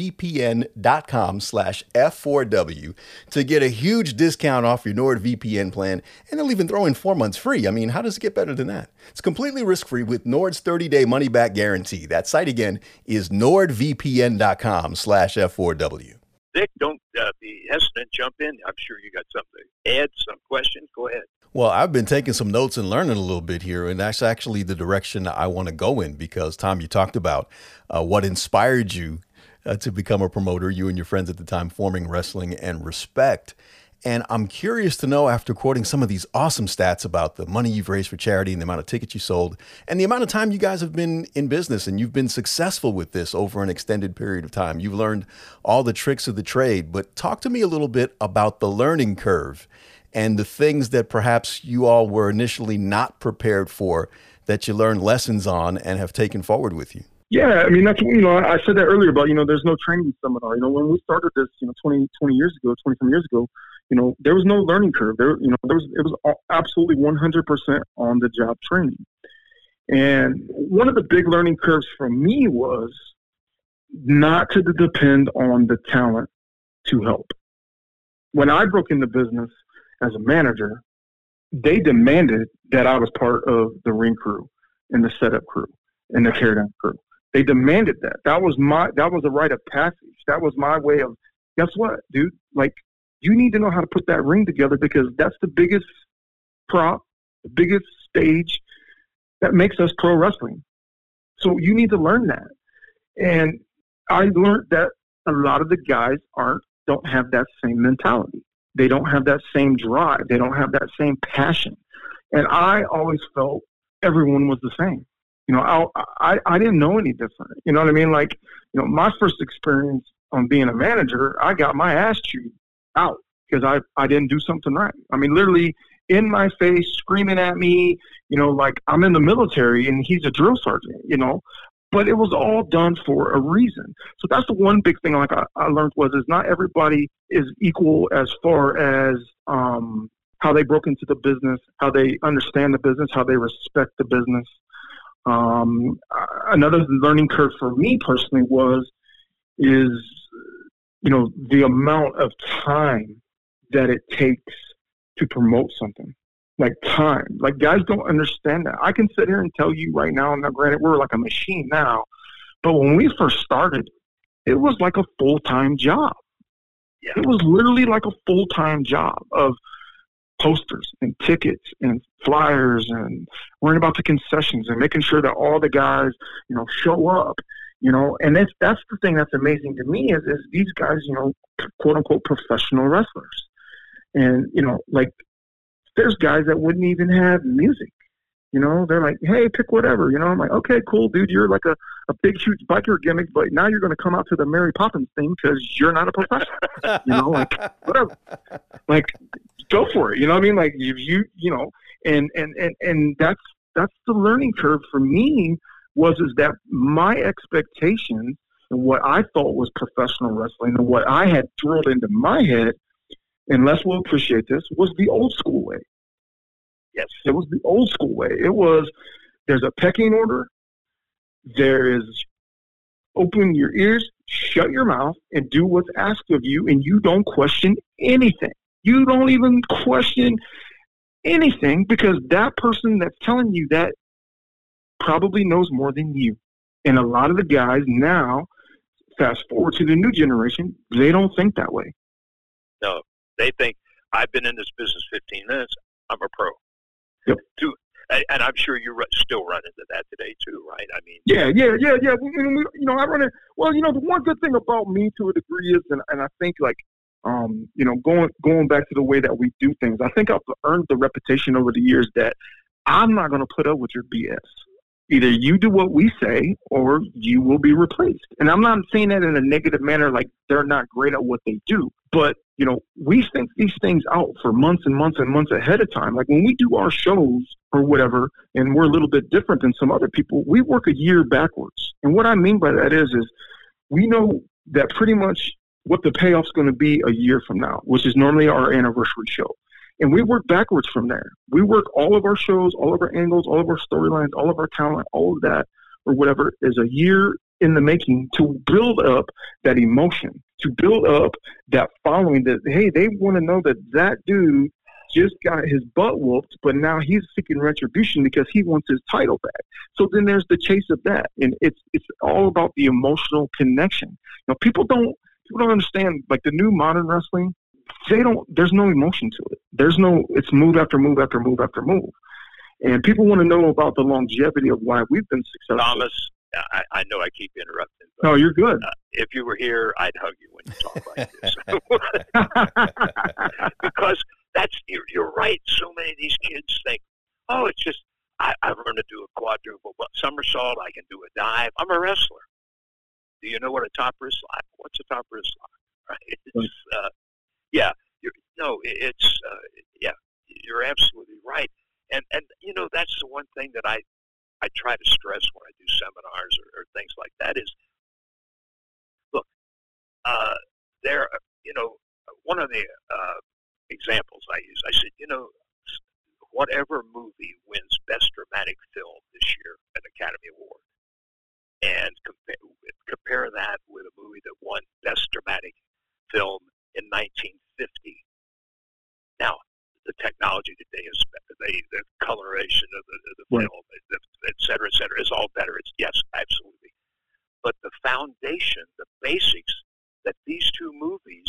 nordvpn.com slash F4W to get a huge discount off your NordVPN plan, and they'll even throw in four months free. I mean, how does it get better than that? It's completely risk-free with Nord's thirty-day money-back guarantee. That site again is nordvpn.com slash F4W. Vic, don't uh, be hesitant. Jump in. I'm sure you got something to add, some questions. Go ahead. Well, I've been taking some notes and learning a little bit here, and that's actually the direction I want to go in because, Tom, you talked about uh, what inspired you uh, to become a promoter, you and your friends at the time forming Wrestling and Respect. And I'm curious to know, after quoting some of these awesome stats about the money you've raised for charity and the amount of tickets you sold and the amount of time you guys have been in business and you've been successful with this over an extended period of time. You've learned all the tricks of the trade, but talk to me a little bit about the learning curve and the things that perhaps you all were initially not prepared for that you learned lessons on and have taken forward with you. Yeah, I mean, that's, you know, I said that earlier about, you know, there's no training seminar. You know, when we started this, you know, twenty, twenty years ago, twenty-some years ago, you know, there was no learning curve. There, you know, there was, it was absolutely one hundred percent on the job training. And one of the big learning curves for me was not to depend on the talent to help. When I broke into business as a manager, they demanded that I was part of the ring crew and the setup crew and the teardown crew. They demanded that. That was my, that was a rite of passage. That was my way of, guess what, dude? Like, you need to know how to put that ring together because that's the biggest prop, the biggest stage that makes us pro wrestling. So you need to learn that. And I learned that a lot of the guys aren't, don't have that same mentality. They don't have that same drive. They don't have that same passion. And I always felt everyone was the same. You know, I, I, I didn't know any different. You know what I mean? Like, you know, my first experience on being a manager, I got my ass chewed out because I, I didn't do something right. I mean, literally in my face, screaming at me, you know, like I'm in the military and he's a drill sergeant, you know, but it was all done for a reason. So that's the one big thing like I, I learned was is not everybody is equal as far as um, how they broke into the business, how they understand the business, how they respect the business. Um, another learning curve for me personally was, is, you know, the amount of time that it takes to promote something. Like time. Like guys don't understand that. I can sit here and tell you right now, now granted, we're like a machine now, but when we first started, it was like a full-time job. Yeah. It was literally like a full-time job of posters and tickets and flyers and worrying about the concessions and making sure that all the guys, you know, show up You know, and that's that's the thing that's amazing to me is is these guys, you know, quote unquote professional wrestlers, and you know, like there's guys that wouldn't even have music. You know, they're like, hey, pick whatever. You know, I'm like, okay, cool, dude. You're like a, a big, huge biker gimmick, but now you're going to come out to the Mary Poppins thing because you're not a professional. You know, like whatever. Like, go for it. You know what I mean? Like if you, you know, and and and and that's that's the learning curve for me. Was is that my expectations and what I thought was professional wrestling and what I had drilled into my head, and Les will appreciate this, was the old school way. Yes. It was the old school way. It was, there's a pecking order. There is open your ears, shut your mouth, and do what's asked of you, and you don't question anything. You don't even question anything because that person that's telling you that probably knows more than you. And a lot of the guys now, fast forward to the new generation, they don't think that way. No, they think, I've been in this business fifteen minutes, I'm a pro. Yep. To, and I'm sure you still run into that today too, right? I mean, yeah, yeah, yeah, yeah. You know, I run it. Well, you know, the one good thing about me to a degree is, and, and I think like, um, you know, going going back to the way that we do things, I think I've earned the reputation over the years that I'm not going to put up with your B S. Either you do what we say or you will be replaced. And I'm not saying that in a negative manner, like they're not great at what they do. But, you know, we think these things out for months and months and months ahead of time. Like when we do our shows or whatever, and we're a little bit different than some other people, we work a year backwards. And what I mean by that is, is we know that pretty much what the payoff's going to be a year from now, which is normally our anniversary show. And we work backwards from there. We work all of our shows, all of our angles, all of our storylines, all of our talent, all of that, or whatever, is a year in the making to build up that emotion, to build up that following that, hey, they want to know that that dude just got his butt whooped, but now he's seeking retribution because he wants his title back. So then there's the chase of that. And it's it's all about the emotional connection. Now, people don't, people don't understand, like the new modern wrestling, they don't, there's no emotion to it. There's no, it's move after move after move after move. And people want to know about the longevity of why we've been successful. Thomas, I, I know I keep interrupting. No, you're good. Uh, if you were here, I'd hug you when you talk like this. Because that's, you're, you're right. So many of these kids think, oh, it's just, I, I learned to do a quadruple somersault. I can do a dive. I'm a wrestler. Do you know what a top wrist lock? What's a top wrist lock? Right? It's, uh, yeah. You're, no, it's, uh, yeah, you're absolutely right. And, and, you know, that's the one thing that I, I try to stress when I do seminars or, or things like that is, look, uh, there, you know, one of the uh, examples I use, I said, you know, whatever movie wins Best Dramatic Film this year, an Academy Award, and compare, compare that with a movie that won Best Dramatic Film in nineteen fifty. Now, the technology today is the, the coloration of the, the right. film, et cetera, et cetera, is all better. It's yes, absolutely. But the foundation, the basics that these two movies,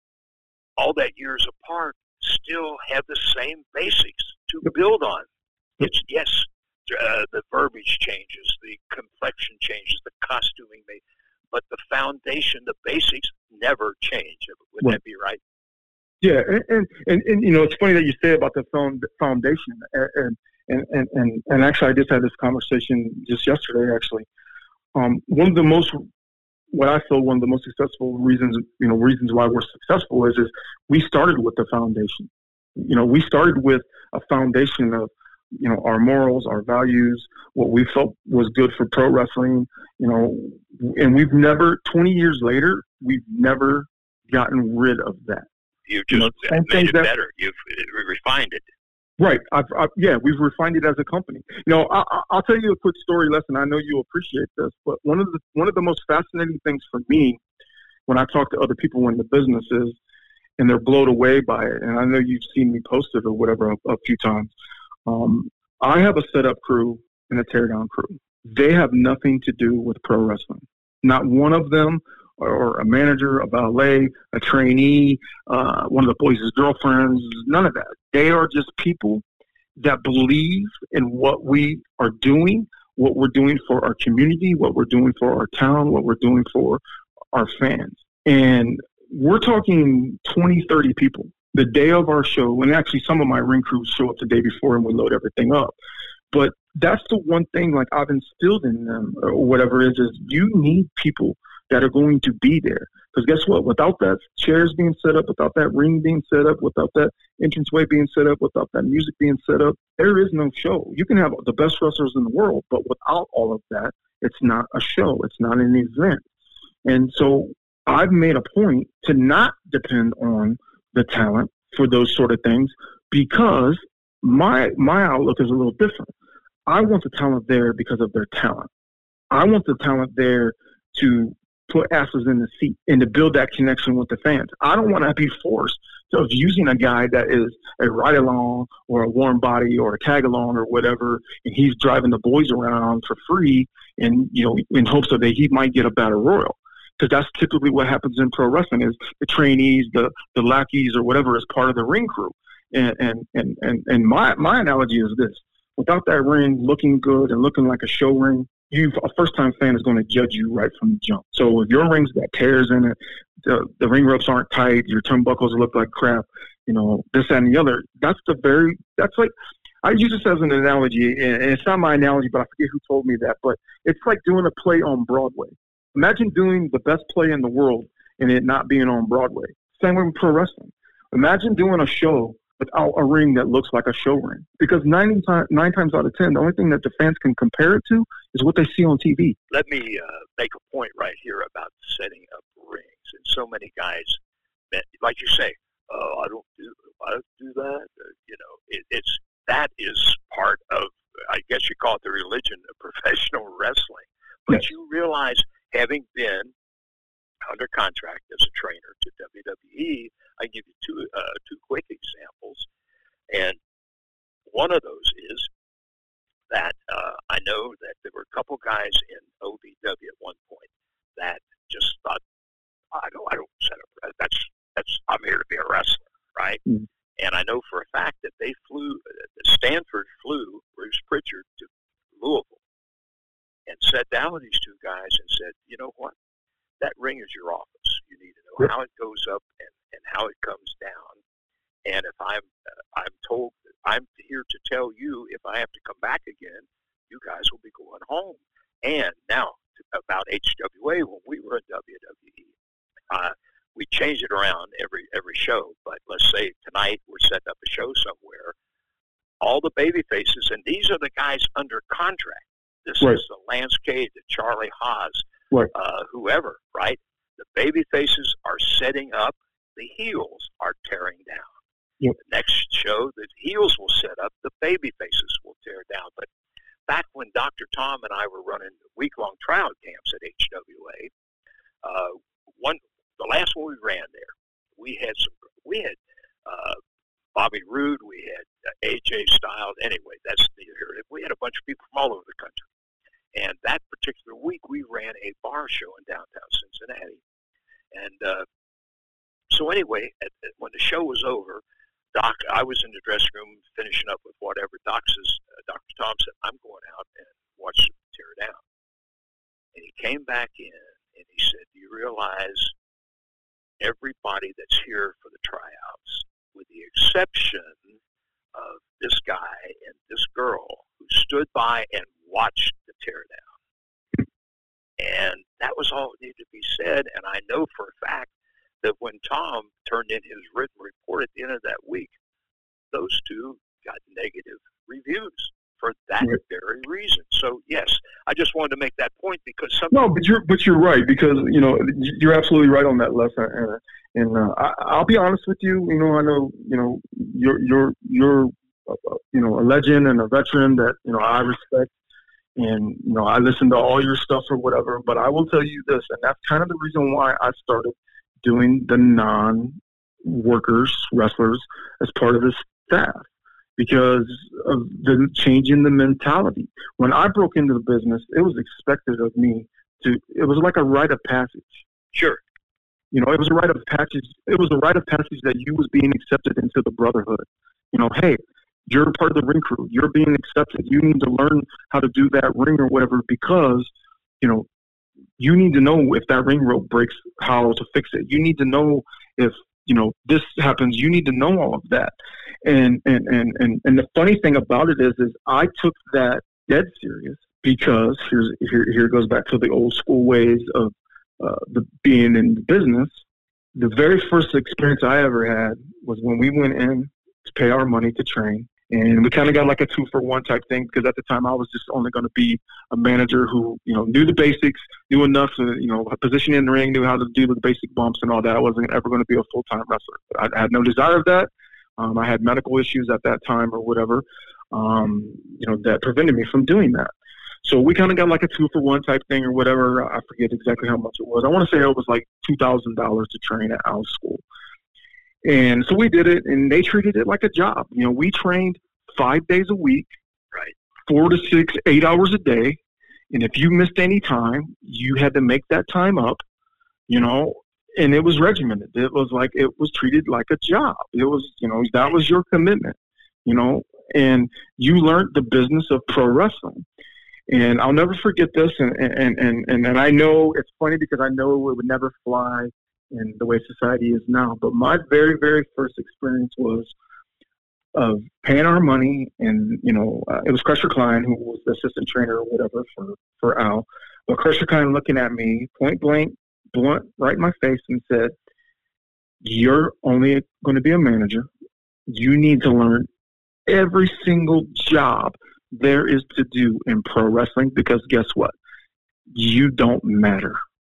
all that years apart, still have the same basics to build on. It's yes, uh, the verbiage changes, the complexion changes, the costuming, may, but the foundation, the basics, never change. Would right. that be right? Yeah, and, and, and, and, you know, it's funny that you say about the foundation, and, and, and, and, and actually I just had this conversation just yesterday, actually. Um, one of the most, what I feel one of the most successful reasons, you know, reasons why we're successful is, is we started with the foundation. You know, we started with a foundation of, you know, our morals, our values, what we felt was good for pro wrestling, you know, and we've never, twenty years later, we've never gotten rid of that. You just you know, made it that, better. You've refined it. Right. I've, I've, yeah, we've refined it as a company. You know, I, I'll tell you a quick story lesson. I know you'll appreciate this, but one of the one of the most fascinating things for me when I talk to other people in the business is, and they're blown away by it, and I know you've seen me post it or whatever a, a few times. Um, I have a setup crew and a teardown crew. They have nothing to do with pro wrestling. Not one of them, or a manager, a valet, a trainee, uh, one of the boys' girlfriends, none of that. They are just people that believe in what we are doing, what we're doing for our community, what we're doing for our town, what we're doing for our fans. And we're talking twenty, thirty people the day of our show. And actually, some of my ring crews show up the day before and we load everything up. But that's the one thing, like, I've instilled in them, or whatever it is, is you need people that are going to be there. Because guess what? Without that chairs being set up, without that ring being set up, without that entranceway being set up, without that music being set up, there is no show. You can have the best wrestlers in the world, but without all of that, it's not a show. It's not an event. And so I've made a point to not depend on the talent for those sort of things, because my my outlook is a little different. I want the talent there because of their talent. I want the talent there to put asses in the seat and to build that connection with the fans. I don't want to be forced of using a guy that is a ride-along or a warm body or a tag-along or whatever, and he's driving the boys around for free and, you know, in hopes that he might get a battle royal. Because that's typically what happens in pro wrestling is the trainees, the, the lackeys or whatever is part of the ring crew. And, and, and, and, and my, my analogy is this. Without that ring looking good and looking like a show ring, you a first-time fan is going to judge you right from the jump. So if your ring's got tears in it, the, the ring ropes aren't tight, your turnbuckles look like crap, you know, this, that, and the other, that's the very, that's like, I use this as an analogy, and it's not my analogy, but I forget who told me that, but it's like doing a play on Broadway. Imagine doing the best play in the world and it not being on Broadway. Same way with pro wrestling. Imagine doing a show without a ring that looks like a show ring. Because nine, time, nine times out of ten, the only thing that the fans can compare it to is what they see on T V. Let me uh, make a point right here about setting up rings. And so many guys, like you say, oh, I don't do, I don't do that. Uh, you know, it, it's that is part of, I guess you call it the religion of professional wrestling. But yes. You realize, having been under contract as a trainer to W W E, I give you two uh, two quick examples, and one of those is that uh, I know that there were a couple guys in O V W at one point that just thought, I don't, I don't set up. That's that's I'm here to be a wrestler, right? Mm-hmm. And I know for a fact that they flew. Uh, Stanford flew Bruce Pritchard to Louisville and sat down with these two guys and said, you know what? That ring is your office. You need to know how it goes up and, and how it comes down. And if I'm uh, I'm told, I'm here to tell you, if I have to come back again, you guys will be going home. And now about H W A, when we were in W W E, uh, we change it around every every show. But let's say tonight we're setting up a show somewhere. All the baby faces, and these are the guys under contract. This right. is the Lance Cade, the Charlie Haas, right. uh, whoever, right? The baby faces are setting up. The heels are tearing down. Yep. The next show, the heels will set up. The baby faces will tear down. But back when Doctor Tom and I were running week-long tryout camps at H W A, uh, one the last one we ran there, we had some. We had uh, Bobby Roode. We had uh, A J Styles. Anyway, that's neither here. We had a bunch of people from all over the country. And that particular week, we ran a bar show in downtown Cincinnati. And uh, so anyway, at, at, when the show was over, Doc, I was in the dressing room finishing up with whatever. Doc says, uh, Doctor Tom said, I'm going out and watch them tear down. And he came back in and he said, do you realize everybody that's here for the tryouts, with the exception of this guy and this girl who stood by and watched the teardown. And that was all that needed to be said. And I know for a fact that when Tom turned in his written report at the end of that week, those two got negative reviews for that right. very reason. So yes, I just wanted to make that point because some no, but you're but you're right because you know you're absolutely right on that, Les. And, and uh, I, I'll be honest with you. You know, I know you know you're you're you're uh, you know a legend and a veteran that you know I respect, and you know I listen to all your stuff or whatever. But I will tell you this, and that's kind of the reason why I started doing the non-workers wrestlers as part of this staff. Because of the change in the mentality. When I broke into the business, it was expected of me to, it was like a rite of passage. Sure. You know, it was a rite of passage. It was a rite of passage that you was being accepted into the brotherhood. You know, hey, You're a part of the ring crew. You're being accepted. You need to learn how to do that ring or whatever because, you know, you need to know if that ring rope breaks, how to fix it. You need to know if, you know, this happens. You need to know all of that. And and, and, and, and the funny thing about it is, is I took that dead serious because here's, here, here goes back to the old school ways of uh, the being in the business. The very first experience I ever had was when we went in to pay our money to train. And we kind of got like a two for one type thing because at the time I was just only going to be a manager who, you know, knew the basics, knew enough to, you know, position in the ring, knew how to do the basic bumps and all that. I wasn't ever going to be a full-time wrestler. I, I had no desire of that. Um, I had medical issues at that time or whatever, um, you know, that prevented me from doing that. So we kind of got like a two for one type thing or whatever. I forget exactly how much it was. I want to say it was like two thousand dollars to train at our school. And so we did it, and they treated it like a job. You know, we trained five days a week, right, four to six, eight hours a day. And if you missed any time, you had to make that time up, you know, and it was regimented. It was like, it was treated like a job. It was, you know, that was your commitment, you know, and you learned the business of pro wrestling. And I'll never forget this. And, and, and, and, and I know it's funny because I know it would never fly in the way society is now. But my very, very first experience was of paying our money. And, you know, uh, it was Crusher Klein, who was the assistant trainer or whatever for, for Al. But Crusher Klein looking at me point blank, blunt, right in my face and said, "You're only going to be a manager. You need to learn every single job there is to do in pro wrestling because guess what? You don't matter.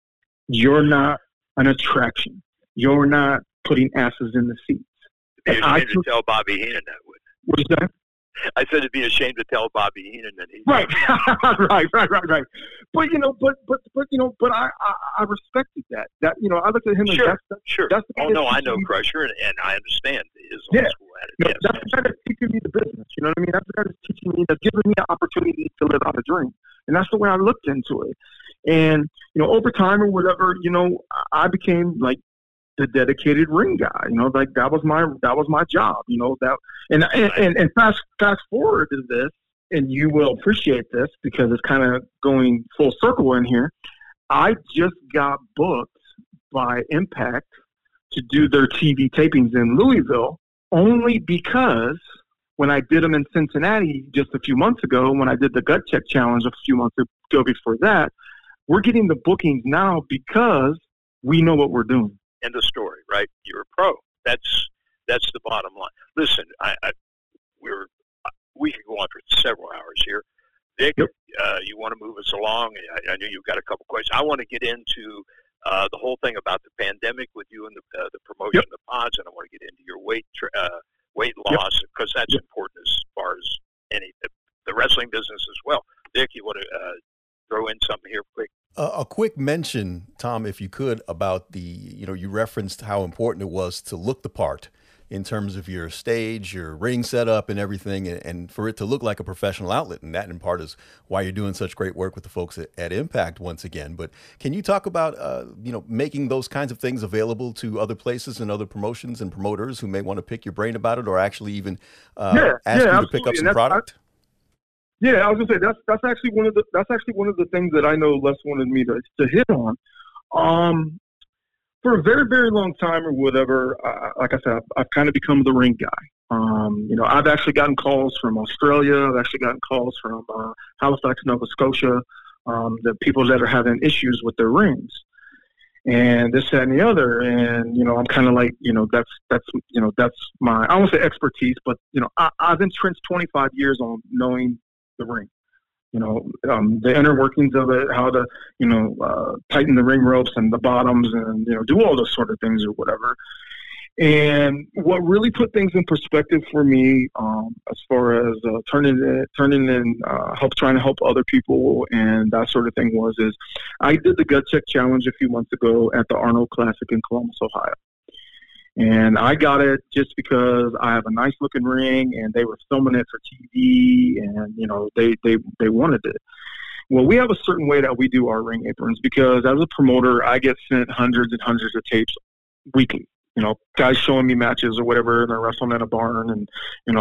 You're not an attraction. You're not putting asses in the seats." And and I I to took, tell Bobby Heenan that would. what is that? I said it'd be a shame to tell Bobby Heenan that he. Right, right, right, right, right. But you know, but but but you know, but I I, I respected that. That you know, I looked at him Sure, and that's, sure. that's the Oh guy no, that's I know teaching me- Crusher, and, and I understand his old Yeah. school attitude. You know, Yes, that's the guy that's teaching me the business. You know what I mean? That's the guy that's teaching me, that's giving me an opportunity to live out a dream. And that's the way I looked into it. And, you know, over time or whatever, you know, I became like the dedicated ring guy. You know, like that was my that was my job. You know, that and and, and, and fast fast forward to this, and you will appreciate this because it's kind of going full circle in here. I just got booked by Impact to do their T V tapings in Louisville only because when I did them in Cincinnati just a few months ago, when I did the Gut Check Challenge a few months ago before that, we're getting the bookings now because we know what we're doing. End of story, right? You're a pro. That's that's the bottom line. Listen, I, I we're we could go on for several hours here. Vic, Yep. uh, you want to move us along? I, I know you've got a couple questions. I want to get into uh, the whole thing about the pandemic with you and the, uh, the promotion Yep. of the pods, and I want to get into your weight tra- uh, weight Yep. loss because that's Yep. important as far as any the, the wrestling business as well. Vic, you want to uh, throw in something here quick? Uh, a quick mention, Tom, if you could, about the, you know, you referenced how important it was to look the part in terms of your stage, your ring setup and everything, and, and for it to look like a professional outlet. And that in part is why you're doing such great work with the folks at, at Impact once again. But can you talk about, uh, you know, making those kinds of things available to other places and other promotions and promoters who may want to pick your brain about it or actually even uh, Yeah, ask yeah, you to pick up absolutely. some And that's- product? Yeah, I was gonna say that's that's actually one of the that's actually one of the things that I know Les wanted me to to hit on. Um, for a very very long time or whatever, uh, like I said, I've, I've kind of become the ring guy. Um, you know, I've actually gotten calls from Australia. I've actually gotten calls from uh, Halifax, Nova Scotia. Um, the people that are having issues with their rings, and this, that, and the other. And you know, I'm kind of like, you know, that's that's you know, that's my I won't say expertise, but you know, I, I've entrenched twenty-five years on knowing the ring, you know, um, the inner workings of it, how to, you know, uh, tighten the ring ropes and the bottoms and, you know, do all those sort of things or whatever. And what really put things in perspective for me, um, as far as uh, turning it, turning in, uh, help, trying to help other people and that sort of thing was, is I did the Gut Check Challenge a few months ago at the Arnold Classic in Columbus, Ohio. And I got it just because I have a nice looking ring and they were filming it for T V and, you know, they, they, they wanted it. Well, we have a certain way that we do our ring aprons because as a promoter, I get sent hundreds and hundreds of tapes weekly. You know, guys showing me matches or whatever, and they're wrestling in a barn and, you know,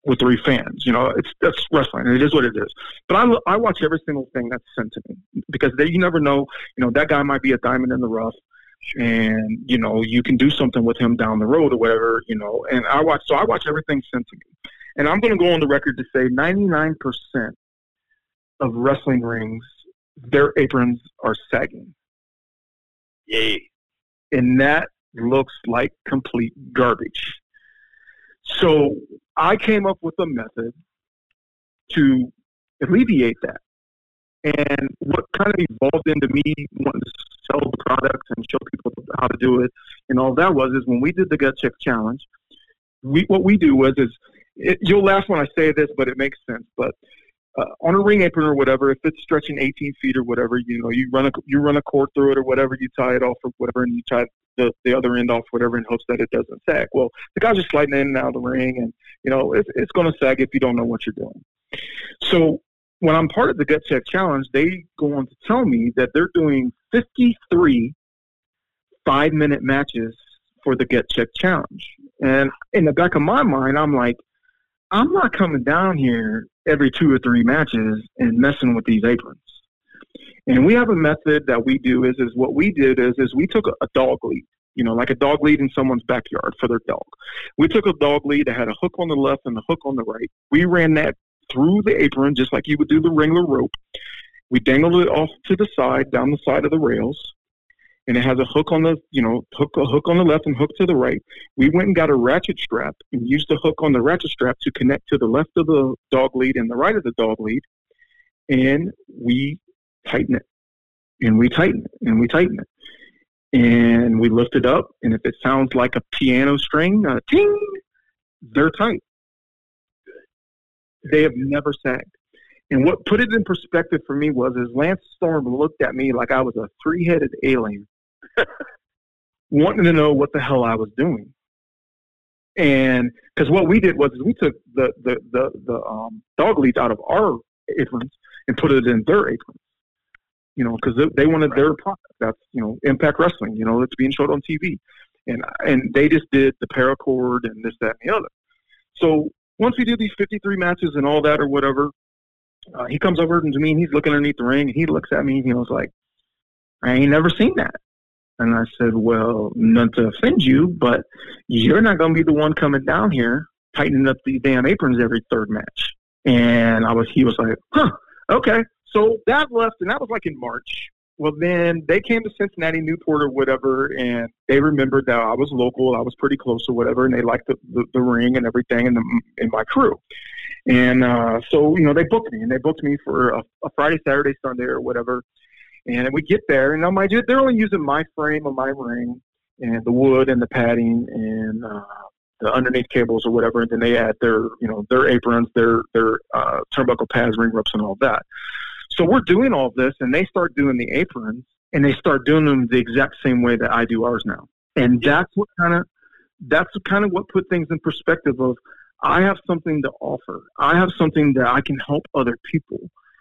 with three fans. You know, it's that's wrestling. It is what it is. But I, I watch every single thing that's sent to me because they, you never know. You know, that guy might be a diamond in the rough, and you know you can do something with him down the road or whatever. You know, and I watch. So I watch everything sent to me, and I'm going to go on the record to say ninety-nine percent of wrestling rings, their aprons are sagging. Yay! And that looks like complete garbage. So I came up with a method to alleviate that. And what kind of evolved into me wanting to sell the products and show people how to do it and all that was is when we did the Gut Check Challenge, we what we do was is, it, you'll laugh when I say this, but it makes sense. But uh, on a ring apron or whatever, if it's stretching eighteen feet or whatever, you know, you run a you run a cord through it or whatever, you tie it off or whatever, and you tie the, the other end off, whatever, in hopes that it doesn't sag. Well, the guy's just sliding in and out of the ring, and, you know, it's, it's going to sag if you don't know what you're doing. So when I'm part of the Gut Check Challenge, they go on to tell me that they're doing fifty-three five-minute matches for the Gut Check Challenge. And in the back of my mind, I'm like, I'm not coming down here every two or three matches and messing with these aprons. And we have a method that we do is, is what we did is, is we took a, a dog lead, you know, like a dog lead in someone's backyard for their dog. We took a dog lead that had a hook on the left and a hook on the right. We ran that through the apron, just like you would do the wrangler rope. We dangled it off to the side, down the side of the rails. And it has a hook on the, you know, hook, a hook on the left and hook to the right. We went and got a ratchet strap and used the hook on the ratchet strap to connect to the left of the dog lead and the right of the dog lead. And we tighten it, and we tighten it, and we tighten it. And we lift it up, and if it sounds like a piano string, uh, ting, they're tight. They have never sagged. And what put it in perspective for me was, is Lance Storm looked at me like I was a three-headed alien, wanting to know what the hell I was doing. And because what we did was is we took the the the, the um, dog leads out of our aprons and put it in their aprons. You know, because they, they wanted right. their product. That's, you know, Impact Wrestling. You know, it's being showed on T V, and and they just did the paracord and this, that, and the other. So once we did these fifty-three matches and all that or whatever, uh, he comes over to me and he's looking underneath the ring and he looks at me and he was like, "I ain't never seen that." And I said, "Well, not to offend you, but you're not going to be the one coming down here tightening up these damn aprons every third match." And I was, he was like, "Huh, okay." So that left, and that was like in March. Well, then they came to Cincinnati, Newport, or whatever, and they remembered that I was local, I was pretty close or whatever, and they liked the, the, the ring and everything and, the, and my crew. And uh, so, you know, they booked me, and they booked me for a, a Friday, Saturday, Sunday, or whatever. And we get there, and mind you, they're only using my frame of my ring and the wood and the padding and uh, the underneath cables or whatever, and then they add their, you know, their aprons, their their uh, turnbuckle pads, ring ropes, and all that. So we're doing all this, and they start doing the aprons, and they start doing them the exact same way that I do ours now. And that's what kind of that's kind of what put things in perspective of, I have something to offer. I have something that I can help other people.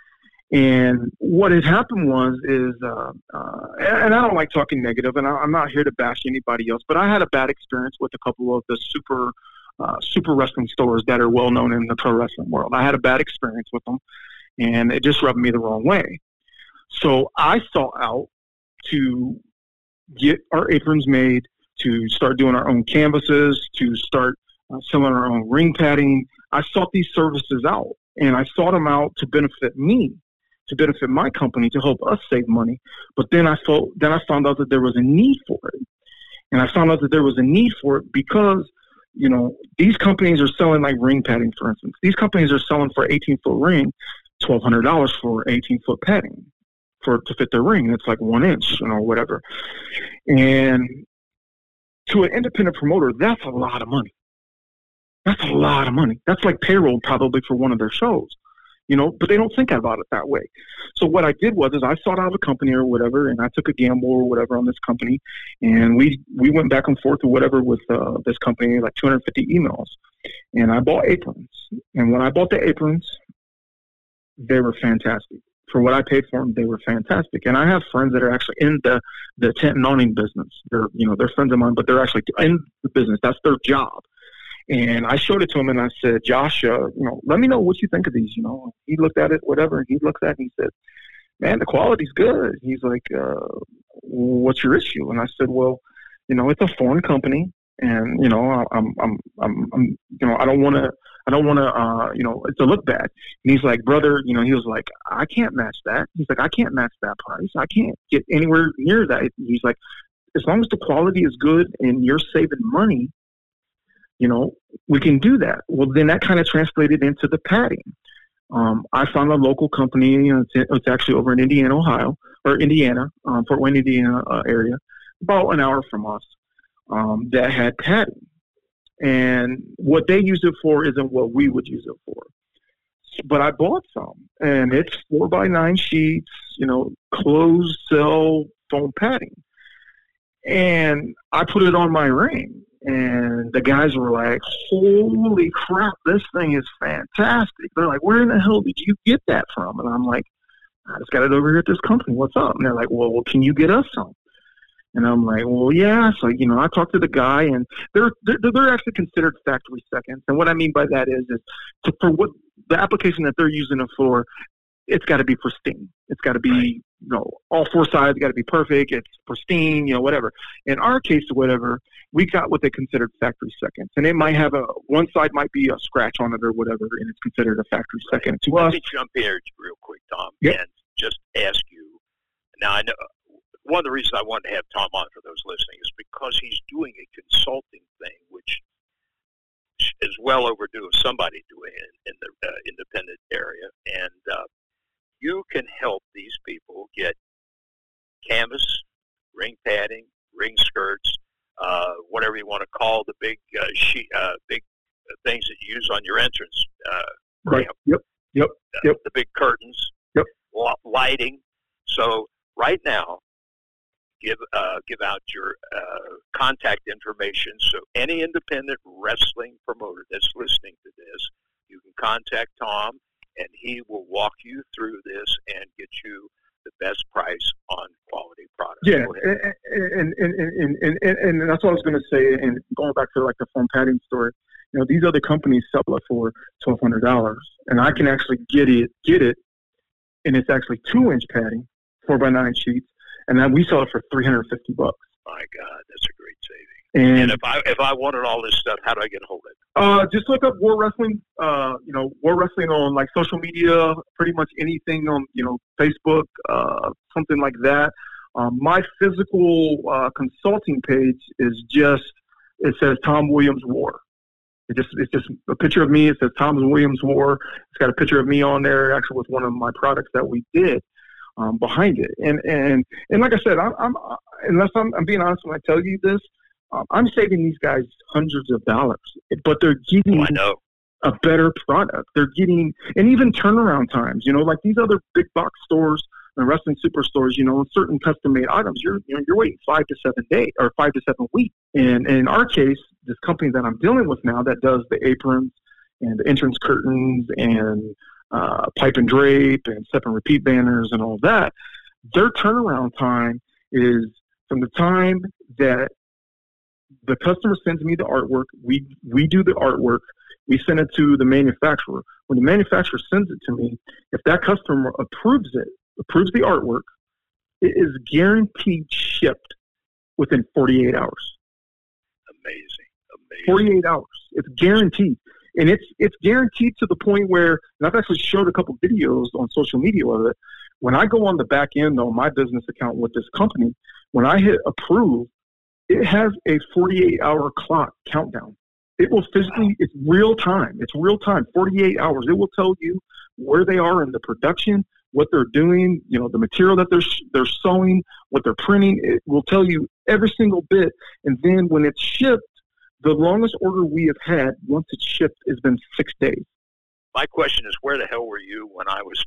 And what had happened was is, uh, uh, and I don't like talking negative, and I, I'm not here to bash anybody else, but I had a bad experience with a couple of the super uh, super wrestling stores that are well known in the pro wrestling world. I had a bad experience with them. And it just rubbed me the wrong way. So I sought out to get our aprons made, to start doing our own canvases, to start uh, selling our own ring padding. I sought these services out, and I sought them out to benefit me, to benefit my company, to help us save money. But then I felt, then I found out that there was a need for it. And I found out that there was a need for it because, you know, these companies are selling like ring padding, for instance. These companies are selling for eighteen-foot ring, twelve hundred dollars for eighteen-foot padding for to fit their ring. It's like one inch, you know, whatever. And to an independent promoter, that's a lot of money. That's a lot of money. That's like payroll probably for one of their shows, you know, but they don't think about it that way. So what I did was is I sought out a company or whatever, and I took a gamble or whatever on this company, and we, we went back and forth or whatever with uh, this company, like two hundred fifty emails. And I bought aprons. And when I bought the aprons, they were fantastic. For what I paid for them, they were fantastic. And I have friends that are actually in the, the tent and awning business. They're, you know, they're friends of mine, but they're actually in the business. That's their job. And I showed it to him, and I said, Josh, uh, you know, let me know what you think of these. You know, he looked at it, whatever, and he looks at it, and he said, man, the quality's good. He's like, uh, what's your issue? And I said, well, you know, it's a foreign company, and you know, I'm, I'm, I'm, I'm you know, I don't want to, I don't want to, uh, you know, it to look bad. And he's like, brother, you know, he was like, I can't match that. He's like, I can't match that price. I can't get anywhere near that. He's like, as long as the quality is good and you're saving money, you know, we can do that. Well, then that kind of translated into the padding. Um, I found a local company, you know, it's, it's actually over in Indiana, Ohio, or Indiana, um, Fort Wayne, Indiana uh, area, about an hour from us, um, that had padding. And what they use it for isn't what we would use it for. But I bought some, and it's four by nine sheets, you know, closed cell foam padding. And I put it on my ring. And the guys were like, holy crap, this thing is fantastic. They're like, where in the hell did you get that from? And I'm like, I just got it over here at this company. What's up? And they're like, well, well can you get us some? And I'm like, well, yeah. So, you know, I talked to the guy, and they're, they're, they're actually considered factory seconds. And what I mean by that is, is to, for what the application that they're using it for, it's got to be pristine. It's got to be, right. you know, all four sides got to be perfect. It's pristine, you know, whatever. In our case, whatever, we got what they considered factory seconds. And it might have a, one side might be a scratch on it or whatever, and it's considered a factory right. second to Let us. me jump here real quick, Tom, yep. and just ask you. Now, I know one of the reasons I wanted to have Tom on for those listening is because he's doing a consulting thing, which is well overdue of somebody doing it in the uh, independent area. And uh, you can help these people get canvas, ring padding, ring skirts, uh, whatever you want to call the big uh, sheet, uh, big things that you use on your entrance uh, right. ramp. Yep. Yep. Uh, yep. The big curtains. Yep. Lighting. So right now, give uh, give out your uh, contact information. So any independent wrestling promoter that's listening to this, you can contact Tom, and he will walk you through this and get you the best price on quality products. Yeah, and and, and, and, and and that's what I was going to say. And going back to like the foam padding story, you know, these other companies sell it for twelve hundred dollars, and I can actually get it get it, and it's actually two inch padding, four by nine sheets, and then we sell it for three hundred fifty bucks. My God, that's a great saving. And, and if I if I wanted all this stuff, how do I get a hold of it? Uh, just look up War Wrestling. Uh, you know, War Wrestling on like social media, pretty much anything on you know Facebook, uh, something like that. Um, my physical uh, consulting page is just it says Tom Williams War. It just it's just a picture of me. It says Tom Williams War. It's got a picture of me on there, actually with one of my products that we did um, behind it. And and and like I said, I'm, I'm unless I'm, I'm being honest when I tell you this. Um, I'm saving these guys hundreds of dollars, but they're getting oh, I know. a better product. They're getting, and even turnaround times, you know, like these other big box stores and wrestling superstores, you know, certain custom made items, you're, you know, you're waiting five to seven days or five to seven weeks. And, and in our case, this company that I'm dealing with now that does the aprons and the entrance curtains and uh, pipe and drape and step and repeat banners and all that, their turnaround time is from the time that the customer sends me the artwork. We we do the artwork. We send it to the manufacturer. When the manufacturer sends it to me, if that customer approves it, approves the artwork, it is guaranteed shipped within forty-eight hours. Amazing, amazing. forty-eight hours. It's guaranteed, and it's it's guaranteed to the point where, and I've actually showed a couple videos on social media of it. When I go on the back end on my business account with this company, when I hit approve, it has a forty-eight hour clock countdown. It will physically, it's real time. It's real time, forty-eight hours. It will tell you where they are in the production, what they're doing, you know, the material that they're they're sewing, what they're printing. It will tell you every single bit. And then when it's shipped, the longest order we have had once it's shipped has been six days. My question is, where the hell were you when I was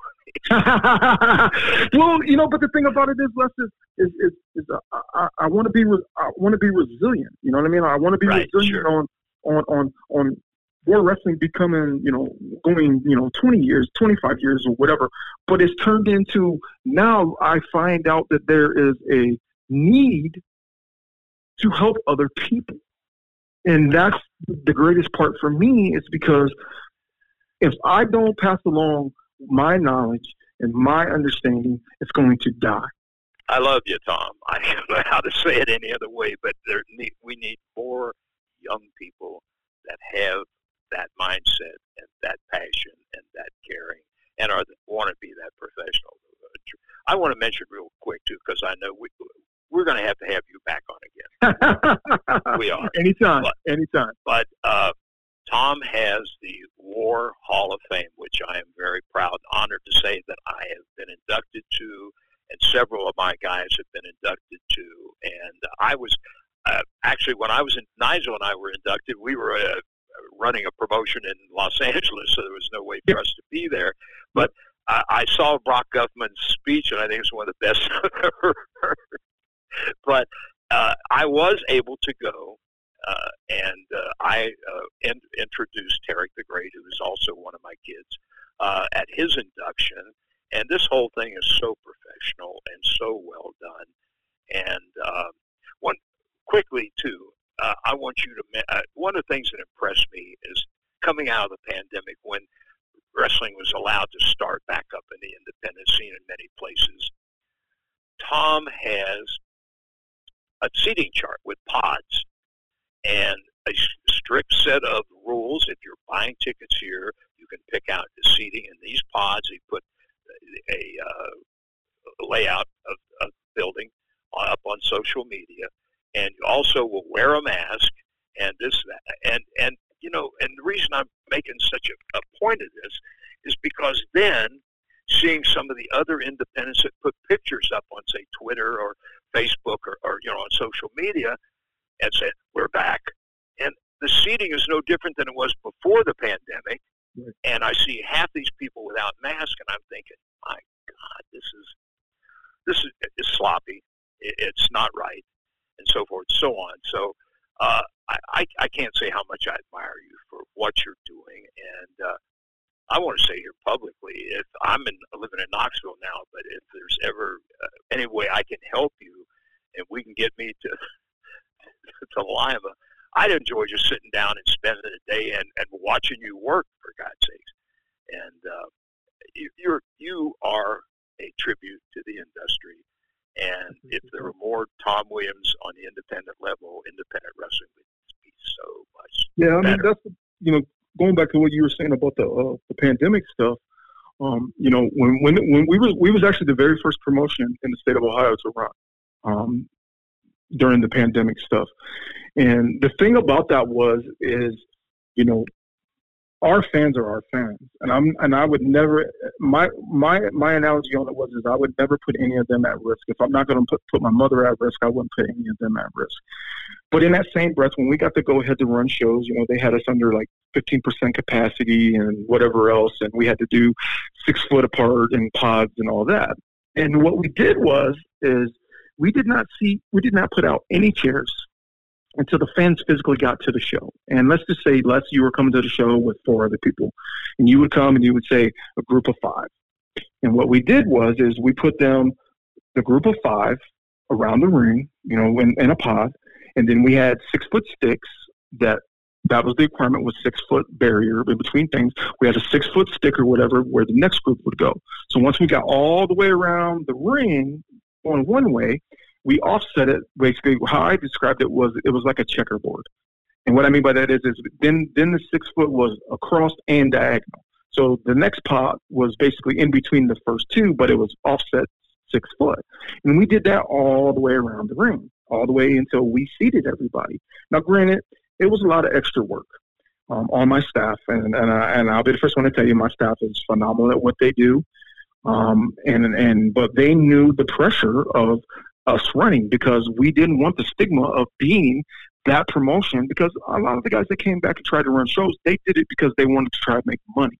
promoting? Well, you know, but the thing about it is, Les, is, is, is, is uh, I, I want to be, re- I want to be resilient. You know what I mean? I want to be right, resilient sure. on, on, on, on War Wrestling becoming, you know, going, you know, twenty years, twenty-five years or whatever. But it's turned into now I find out that there is a need to help other people. And that's the greatest part for me, is because if I don't pass along my knowledge and my understanding, it's going to die. I love you, Tom. I don't know how to say it any other way, but there need, we need more young people that have that mindset and that passion and that caring and are want to be that professional. I want to mention real quick, too, because I know we, we're going to have to have you back on again. We are. Anytime, but, anytime. But uh, Tom has the War Hall of Fame, which I am very proud, honored to say that I have been inducted to, and several of my guys have been inducted to. And I was, uh, actually, when I was in, Nigel and I were inducted, we were uh, running a promotion in Los Angeles, so there was no way for us to be there. But I, I saw Brock Guffman's speech, and I think it's one of the best I've ever heard. But uh, I was able to go, uh, and uh, I uh, in, introduced Tarek the Great, who is also one of my kids, uh, at his induction. And this whole thing is so professional and so well done. And uh, one quickly, too, uh, I want you to uh, – one of the things that impressed me is coming out of the pandemic when wrestling was allowed to start back up in the independent scene in many places. Tom has a seating chart with pods and a strict set of rules. If you're buying tickets here, you can pick out the seating in these pods. He put a, uh, layout of, of the building up on social media, and you also will wear a mask and this that. And, and you know, and the reason I'm making such a, a point of this is because then seeing some of the other independents that put pictures up on, say, Twitter or Facebook or, or you know, on social media and say, we're back. And the seating is no different than it was before the pandemic. Right. And I see half these people without masks, and I'm thinking, my God, this is this is, is sloppy. It, it's not right, and so forth, and so on. So uh, I, I, I can't say how much I admire you for what you're doing. And uh, I want to say here publicly, if I'm in, living in Knoxville now, but if there's ever uh, any way I can help you and we can get me to to Lima, I'd enjoy just sitting down and spending a day and, and watching you work, for God's sakes. And uh, you, you're, you are a tribute to the industry. And if there were more Tom Williams on the independent level, independent wrestling would be so much Yeah, I better. mean, that's, you know, going back to what you were saying about the uh, the pandemic stuff, um, you know, when when when we was we was actually the very first promotion in the state of Ohio to run um, during the pandemic stuff. And the thing about that was is, you know, our fans are our fans, and I'm and I would never my my my analogy on it was is I would never put any of them at risk. If I'm not going to put put my mother at risk, I wouldn't put any of them at risk. But in that same breath, when we got to go ahead to run shows, you know, they had us under like fifteen percent capacity and whatever else, and we had to do six foot apart in pods and all that. And what we did was is we did not see we did not put out any chairs until the fans physically got to the show. And let's just say, let's you were coming to the show with four other people, and you would come and you would say a group of five. And what we did was is we put them, the group of five, around the ring, you know, in, in a pod, and then we had six foot sticks that that was the requirement, was six foot barrier in between things. We had a six foot stick or whatever where the next group would go. So once we got all the way around the ring on one way, we offset it. Basically, how I described it was it was like a checkerboard. And what I mean by that is, is then then the six foot was across and diagonal. So the next pot was basically in between the first two, but it was offset six foot. And we did that all the way around the ring, all the way until we seated everybody. Now, granted, it was a lot of extra work um, on my staff, and and, I, and I'll be the first one to tell you, my staff is phenomenal at what they do. Um, and and but they knew the pressure of us running, because we didn't want the stigma of being that promotion, because a lot of the guys that came back and tried to run shows, they did it because they wanted to try to make money.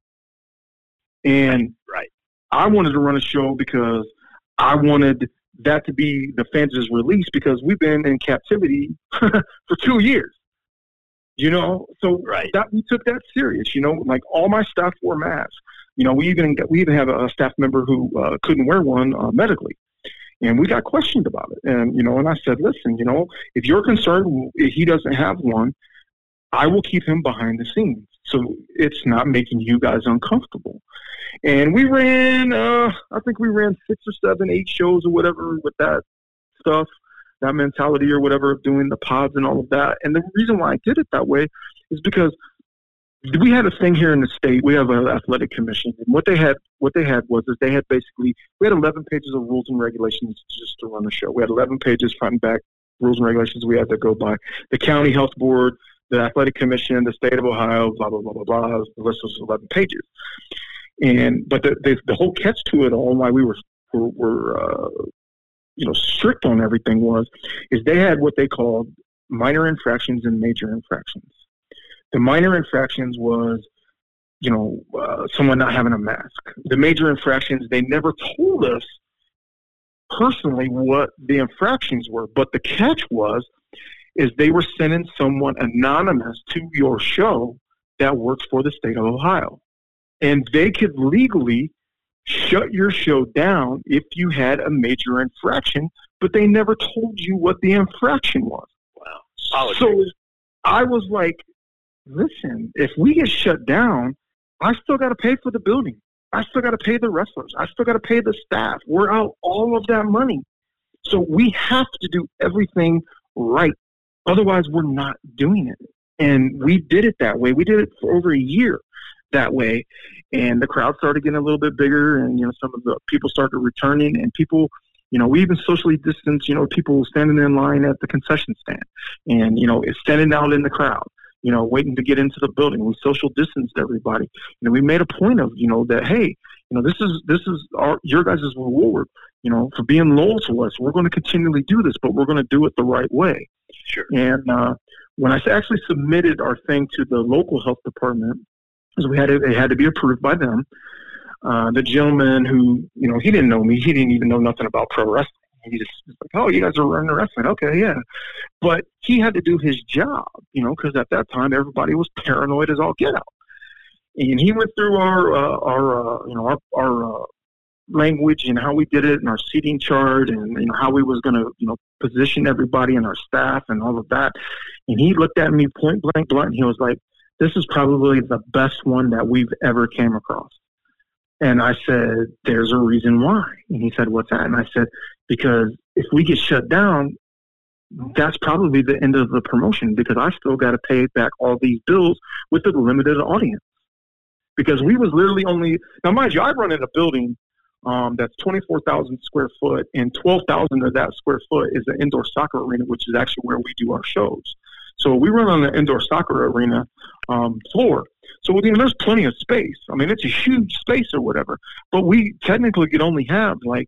And right. I wanted to run a show because I wanted that to be the fans' release, because we've been in captivity for two years. You know, so right. that we took that serious. You know, like all my staff wore masks. You know, we even we even have a staff member who uh, couldn't wear one uh, medically. And we got questioned about it. And, you know, and I said, listen, you know, if you're concerned, if he doesn't have one, I will keep him behind the scenes, so it's not making you guys uncomfortable. And we ran, uh, I think we ran six or seven, eight shows or whatever with that stuff, that mentality or whatever of doing the pods and all of that. And the reason why I did it that way is because we had a thing here in the state. We have an athletic commission, and what they had, what they had was is they had basically we had eleven pages of rules and regulations just to run the show. We had eleven pages front and back rules and regulations we had to go by. The county health board, the athletic commission, the state of Ohio, blah blah blah blah blah. The list was eleven pages. And but the the, the whole catch to it all, why we were were, were uh, you know strict on everything was, is they had what they called minor infractions and major infractions. The minor infractions was, you know, uh, someone not having a mask. The major infractions, they never told us personally what the infractions were. But the catch was, is they were sending someone anonymous to your show that works for the state of Ohio. And they could legally shut your show down if you had a major infraction, but they never told you what the infraction was. Wow. Politics. So I was like, listen, if we get shut down, I still got to pay for the building. I still got to pay the wrestlers. I still got to pay the staff. We're out all of that money. So we have to do everything right. Otherwise, we're not doing it. And we did it that way. We did it for over a year that way. And the crowd started getting a little bit bigger, and, you know, some of the people started returning, and people, you know, we even socially distanced, you know, people standing in line at the concession stand and, you know, standing out in the crowd, you know, waiting to get into the building. We social distanced everybody. You know, we made a point of, you know, that, hey, you know, this is, this is our, your guys' reward, you know, for being loyal to us. We're going to continually do this, but we're going to do it the right way. Sure. And uh, when I actually submitted our thing to the local health department, because we had it, it had to be approved by them. Uh, the gentleman who, you know, he didn't know me. He didn't even know nothing about pro wrestling. He just was like, oh, you guys are running wrestling. Okay, yeah. But he had to do his job, you know, because at that time, everybody was paranoid as all get out. And he went through our, uh, our uh, you know, our, our uh, language and how we did it and our seating chart and, you know, how we was going to, you know, position everybody and our staff and all of that. And he looked at me point blank blunt, and he was like, this is probably the best one that we've ever came across. And I said, there's a reason why. And he said, what's that? And I said, because if we get shut down, that's probably the end of the promotion, because I still got to pay back all these bills with a limited audience. Because we was literally only, now mind you, I run in a building um, that's twenty-four thousand square foot, and twelve thousand of that square foot is an indoor soccer arena, which is actually where we do our shows. So we run on the indoor soccer arena um, floor. So, you know, there's plenty of space. I mean, it's a huge space or whatever. But we technically could only have, like,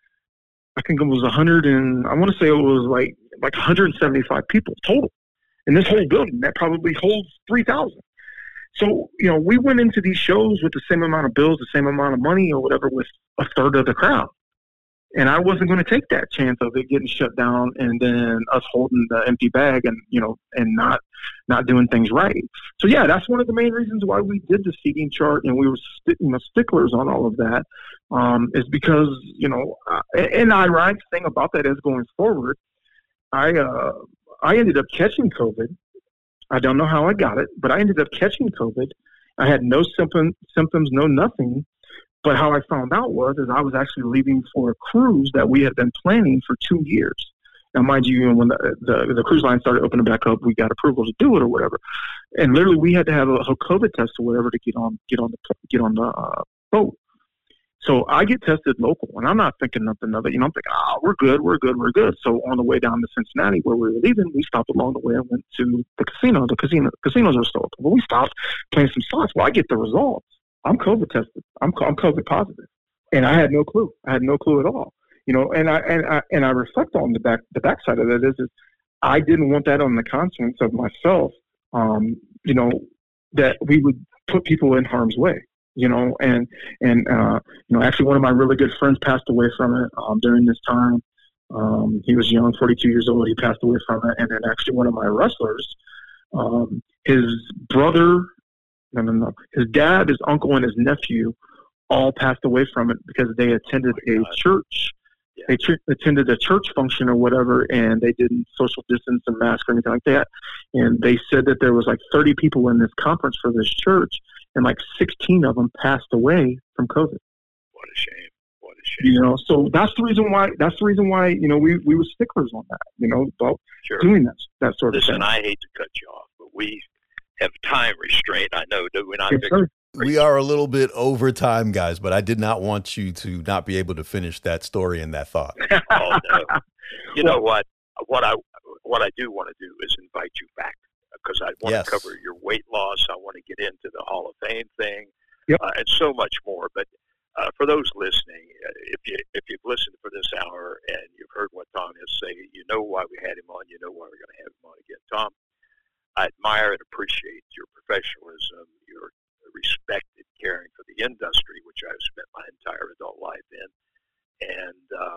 I think it was one hundred and, I want to say it was like, like one hundred seventy-five people total in this whole building. That probably holds three thousand. So, you know, we went into these shows with the same amount of bills, the same amount of money or whatever, with a third of the crowd. And I wasn't going to take that chance of it getting shut down and then us holding the empty bag and, you know, and not not doing things right. So, yeah, that's one of the main reasons why we did the seating chart and we were st- you know, sticklers on all of that, um, is because, you know, uh, and the ironic thing about that is going forward, I uh, I ended up catching COVID. I don't know how I got it, but I ended up catching COVID. I had no symptom, symptoms, no nothing. But how I found out was is I was actually leaving for a cruise that we had been planning for two years. Now, mind you, when the, the the cruise line started opening back up, we got approval to do it or whatever. And literally, we had to have a, a COVID test or whatever to get on get on the get on the uh, boat. So I get tested local, and I'm not thinking nothing of it. You know, I'm thinking, oh, we're good, we're good, we're good. So on the way down to Cincinnati, where we were leaving, we stopped along the way and went to the casino. The casino casinos are still open. But we stopped playing some slots. Well, I get the results. I'm COVID tested. I'm I'm COVID positive, and I had no clue. I had no clue at all. You know, and I and I and I reflect on the back the backside of that is, is I didn't want that on the conscience of myself. Um, you know, that we would put people in harm's way. You know, and and uh, you know, actually, one of my really good friends passed away from it um, during this time. Um, he was young, forty-two years old. He passed away from it, and then actually, one of my wrestlers, um, his brother. No, no, no. His dad, his uncle, and his nephew all passed away from it because they attended a church Yeah. They tr- attended a church function or whatever, and they didn't social distance and mask or anything like that. And they said that there was like thirty people in this conference for this church, and like sixteen of them passed away from COVID. What a shame. What a shame. You know, so that's the reason why. That's the reason why you know we we were sticklers on that. You know, about Sure. doing that that sort Listen, of thing. I hate to cut you off, but we have time restraint. I know, do we not? Yes, Victor? sir. We are a little bit over time, guys, but I did not want you to not be able to finish that story and that thought. Oh no! You know what? What I what I do want to do is invite you back because I want Yes. to cover your weight loss. I want to get into the Hall of Fame thing, Yep. uh, and so much more. But uh, for those listening, uh, if you if you've listened for this hour and you've heard what Tom has say, you know why we had him on. You know why we're going to have him on again, Tom. I admire and appreciate your professionalism, your respect and caring for the industry, which I've spent my entire adult life in. And uh,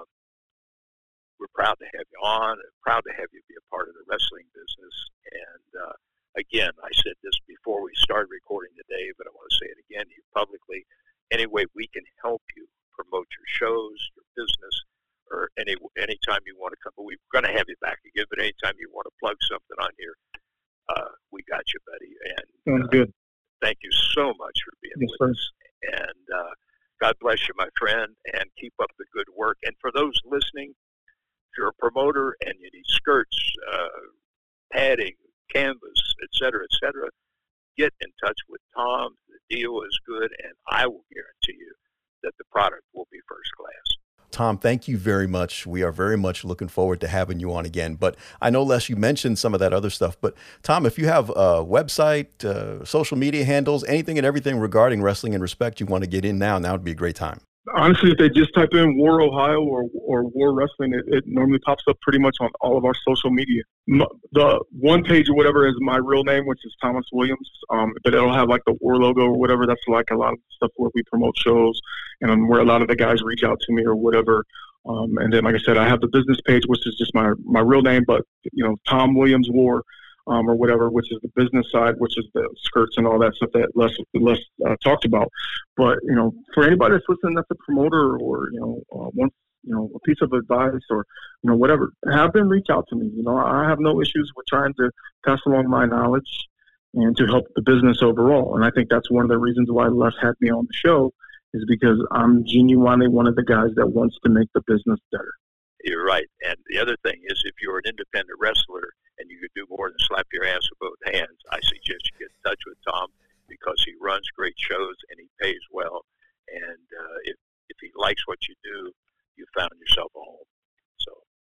we're proud to have you on, and proud to have you be a part of the wrestling business. And uh, again, I said this before we started recording today, but I want to say it again to you publicly. Any way we can help you promote your shows, your business, or any anytime you want to come. We're going to have you back again, but anytime you want to plug something on here, uh, we got you, buddy. And Sounds uh, good. thank you so much for being Yes, with sir. us. And uh, God bless you, my friend, and keep up the good work. And for those listening, if you're a promoter and you need skirts, uh, padding, canvas, et cetera, et cetera, get in touch with Tom. The deal is good, and I will guarantee you that the product will be first class. Tom, thank you very much. We are very much looking forward to having you on again. But I know, Les, you mentioned some of that other stuff. But Tom, if you have a website, uh, social media handles, anything and everything regarding Wrestling and Respect you want to get in now, now would be a great time. Honestly, if they just type in War Ohio or or War Wrestling, it, it normally pops up pretty much on all of our social media. M- The one page or whatever is my real name, which is Thomas Williams, um, but it'll have like the War logo or whatever. That's like a lot of stuff where we promote shows and um, where a lot of the guys reach out to me or whatever. Um, and then, like I said, I have the business page, which is just my my real name, but you know, Tom Williams War. Um, or whatever, which is the business side, which is the skirts and all that stuff that Les, Les uh, talked about. But, you know, for anybody that's listening that's a promoter or, you know, uh, wants, you know, a piece of advice or, you know, whatever, have them reach out to me. You know, I have no issues with trying to pass along my knowledge and to help the business overall. And I think that's one of the reasons why Les had me on the show is because I'm genuinely one of the guys that wants to make the business better. You're right. And the other thing is, if you're an independent wrestler and you could do more than slap your ass with both hands, I suggest you get in touch with Tom because he runs great shows and he pays well. And uh, if, if he likes what you do, you found yourself a home. So,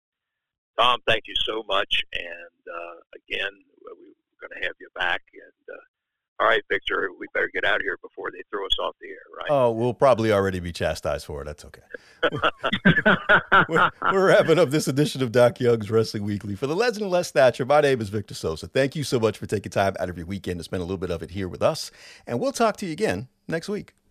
Tom, thank you so much. And uh, again, we're going to have you back. And uh, all right, Victor, we better get out of here before they throw us off the air, right? Oh, we'll probably already be chastised for it. That's okay. we're, we're wrapping up this edition of Doc Young's Wrestling Weekly. For the legend Les Thatcher, my name is Victor Sosa. Thank you so much for taking time out of your weekend to spend a little bit of it here with us. And we'll talk to you again next week.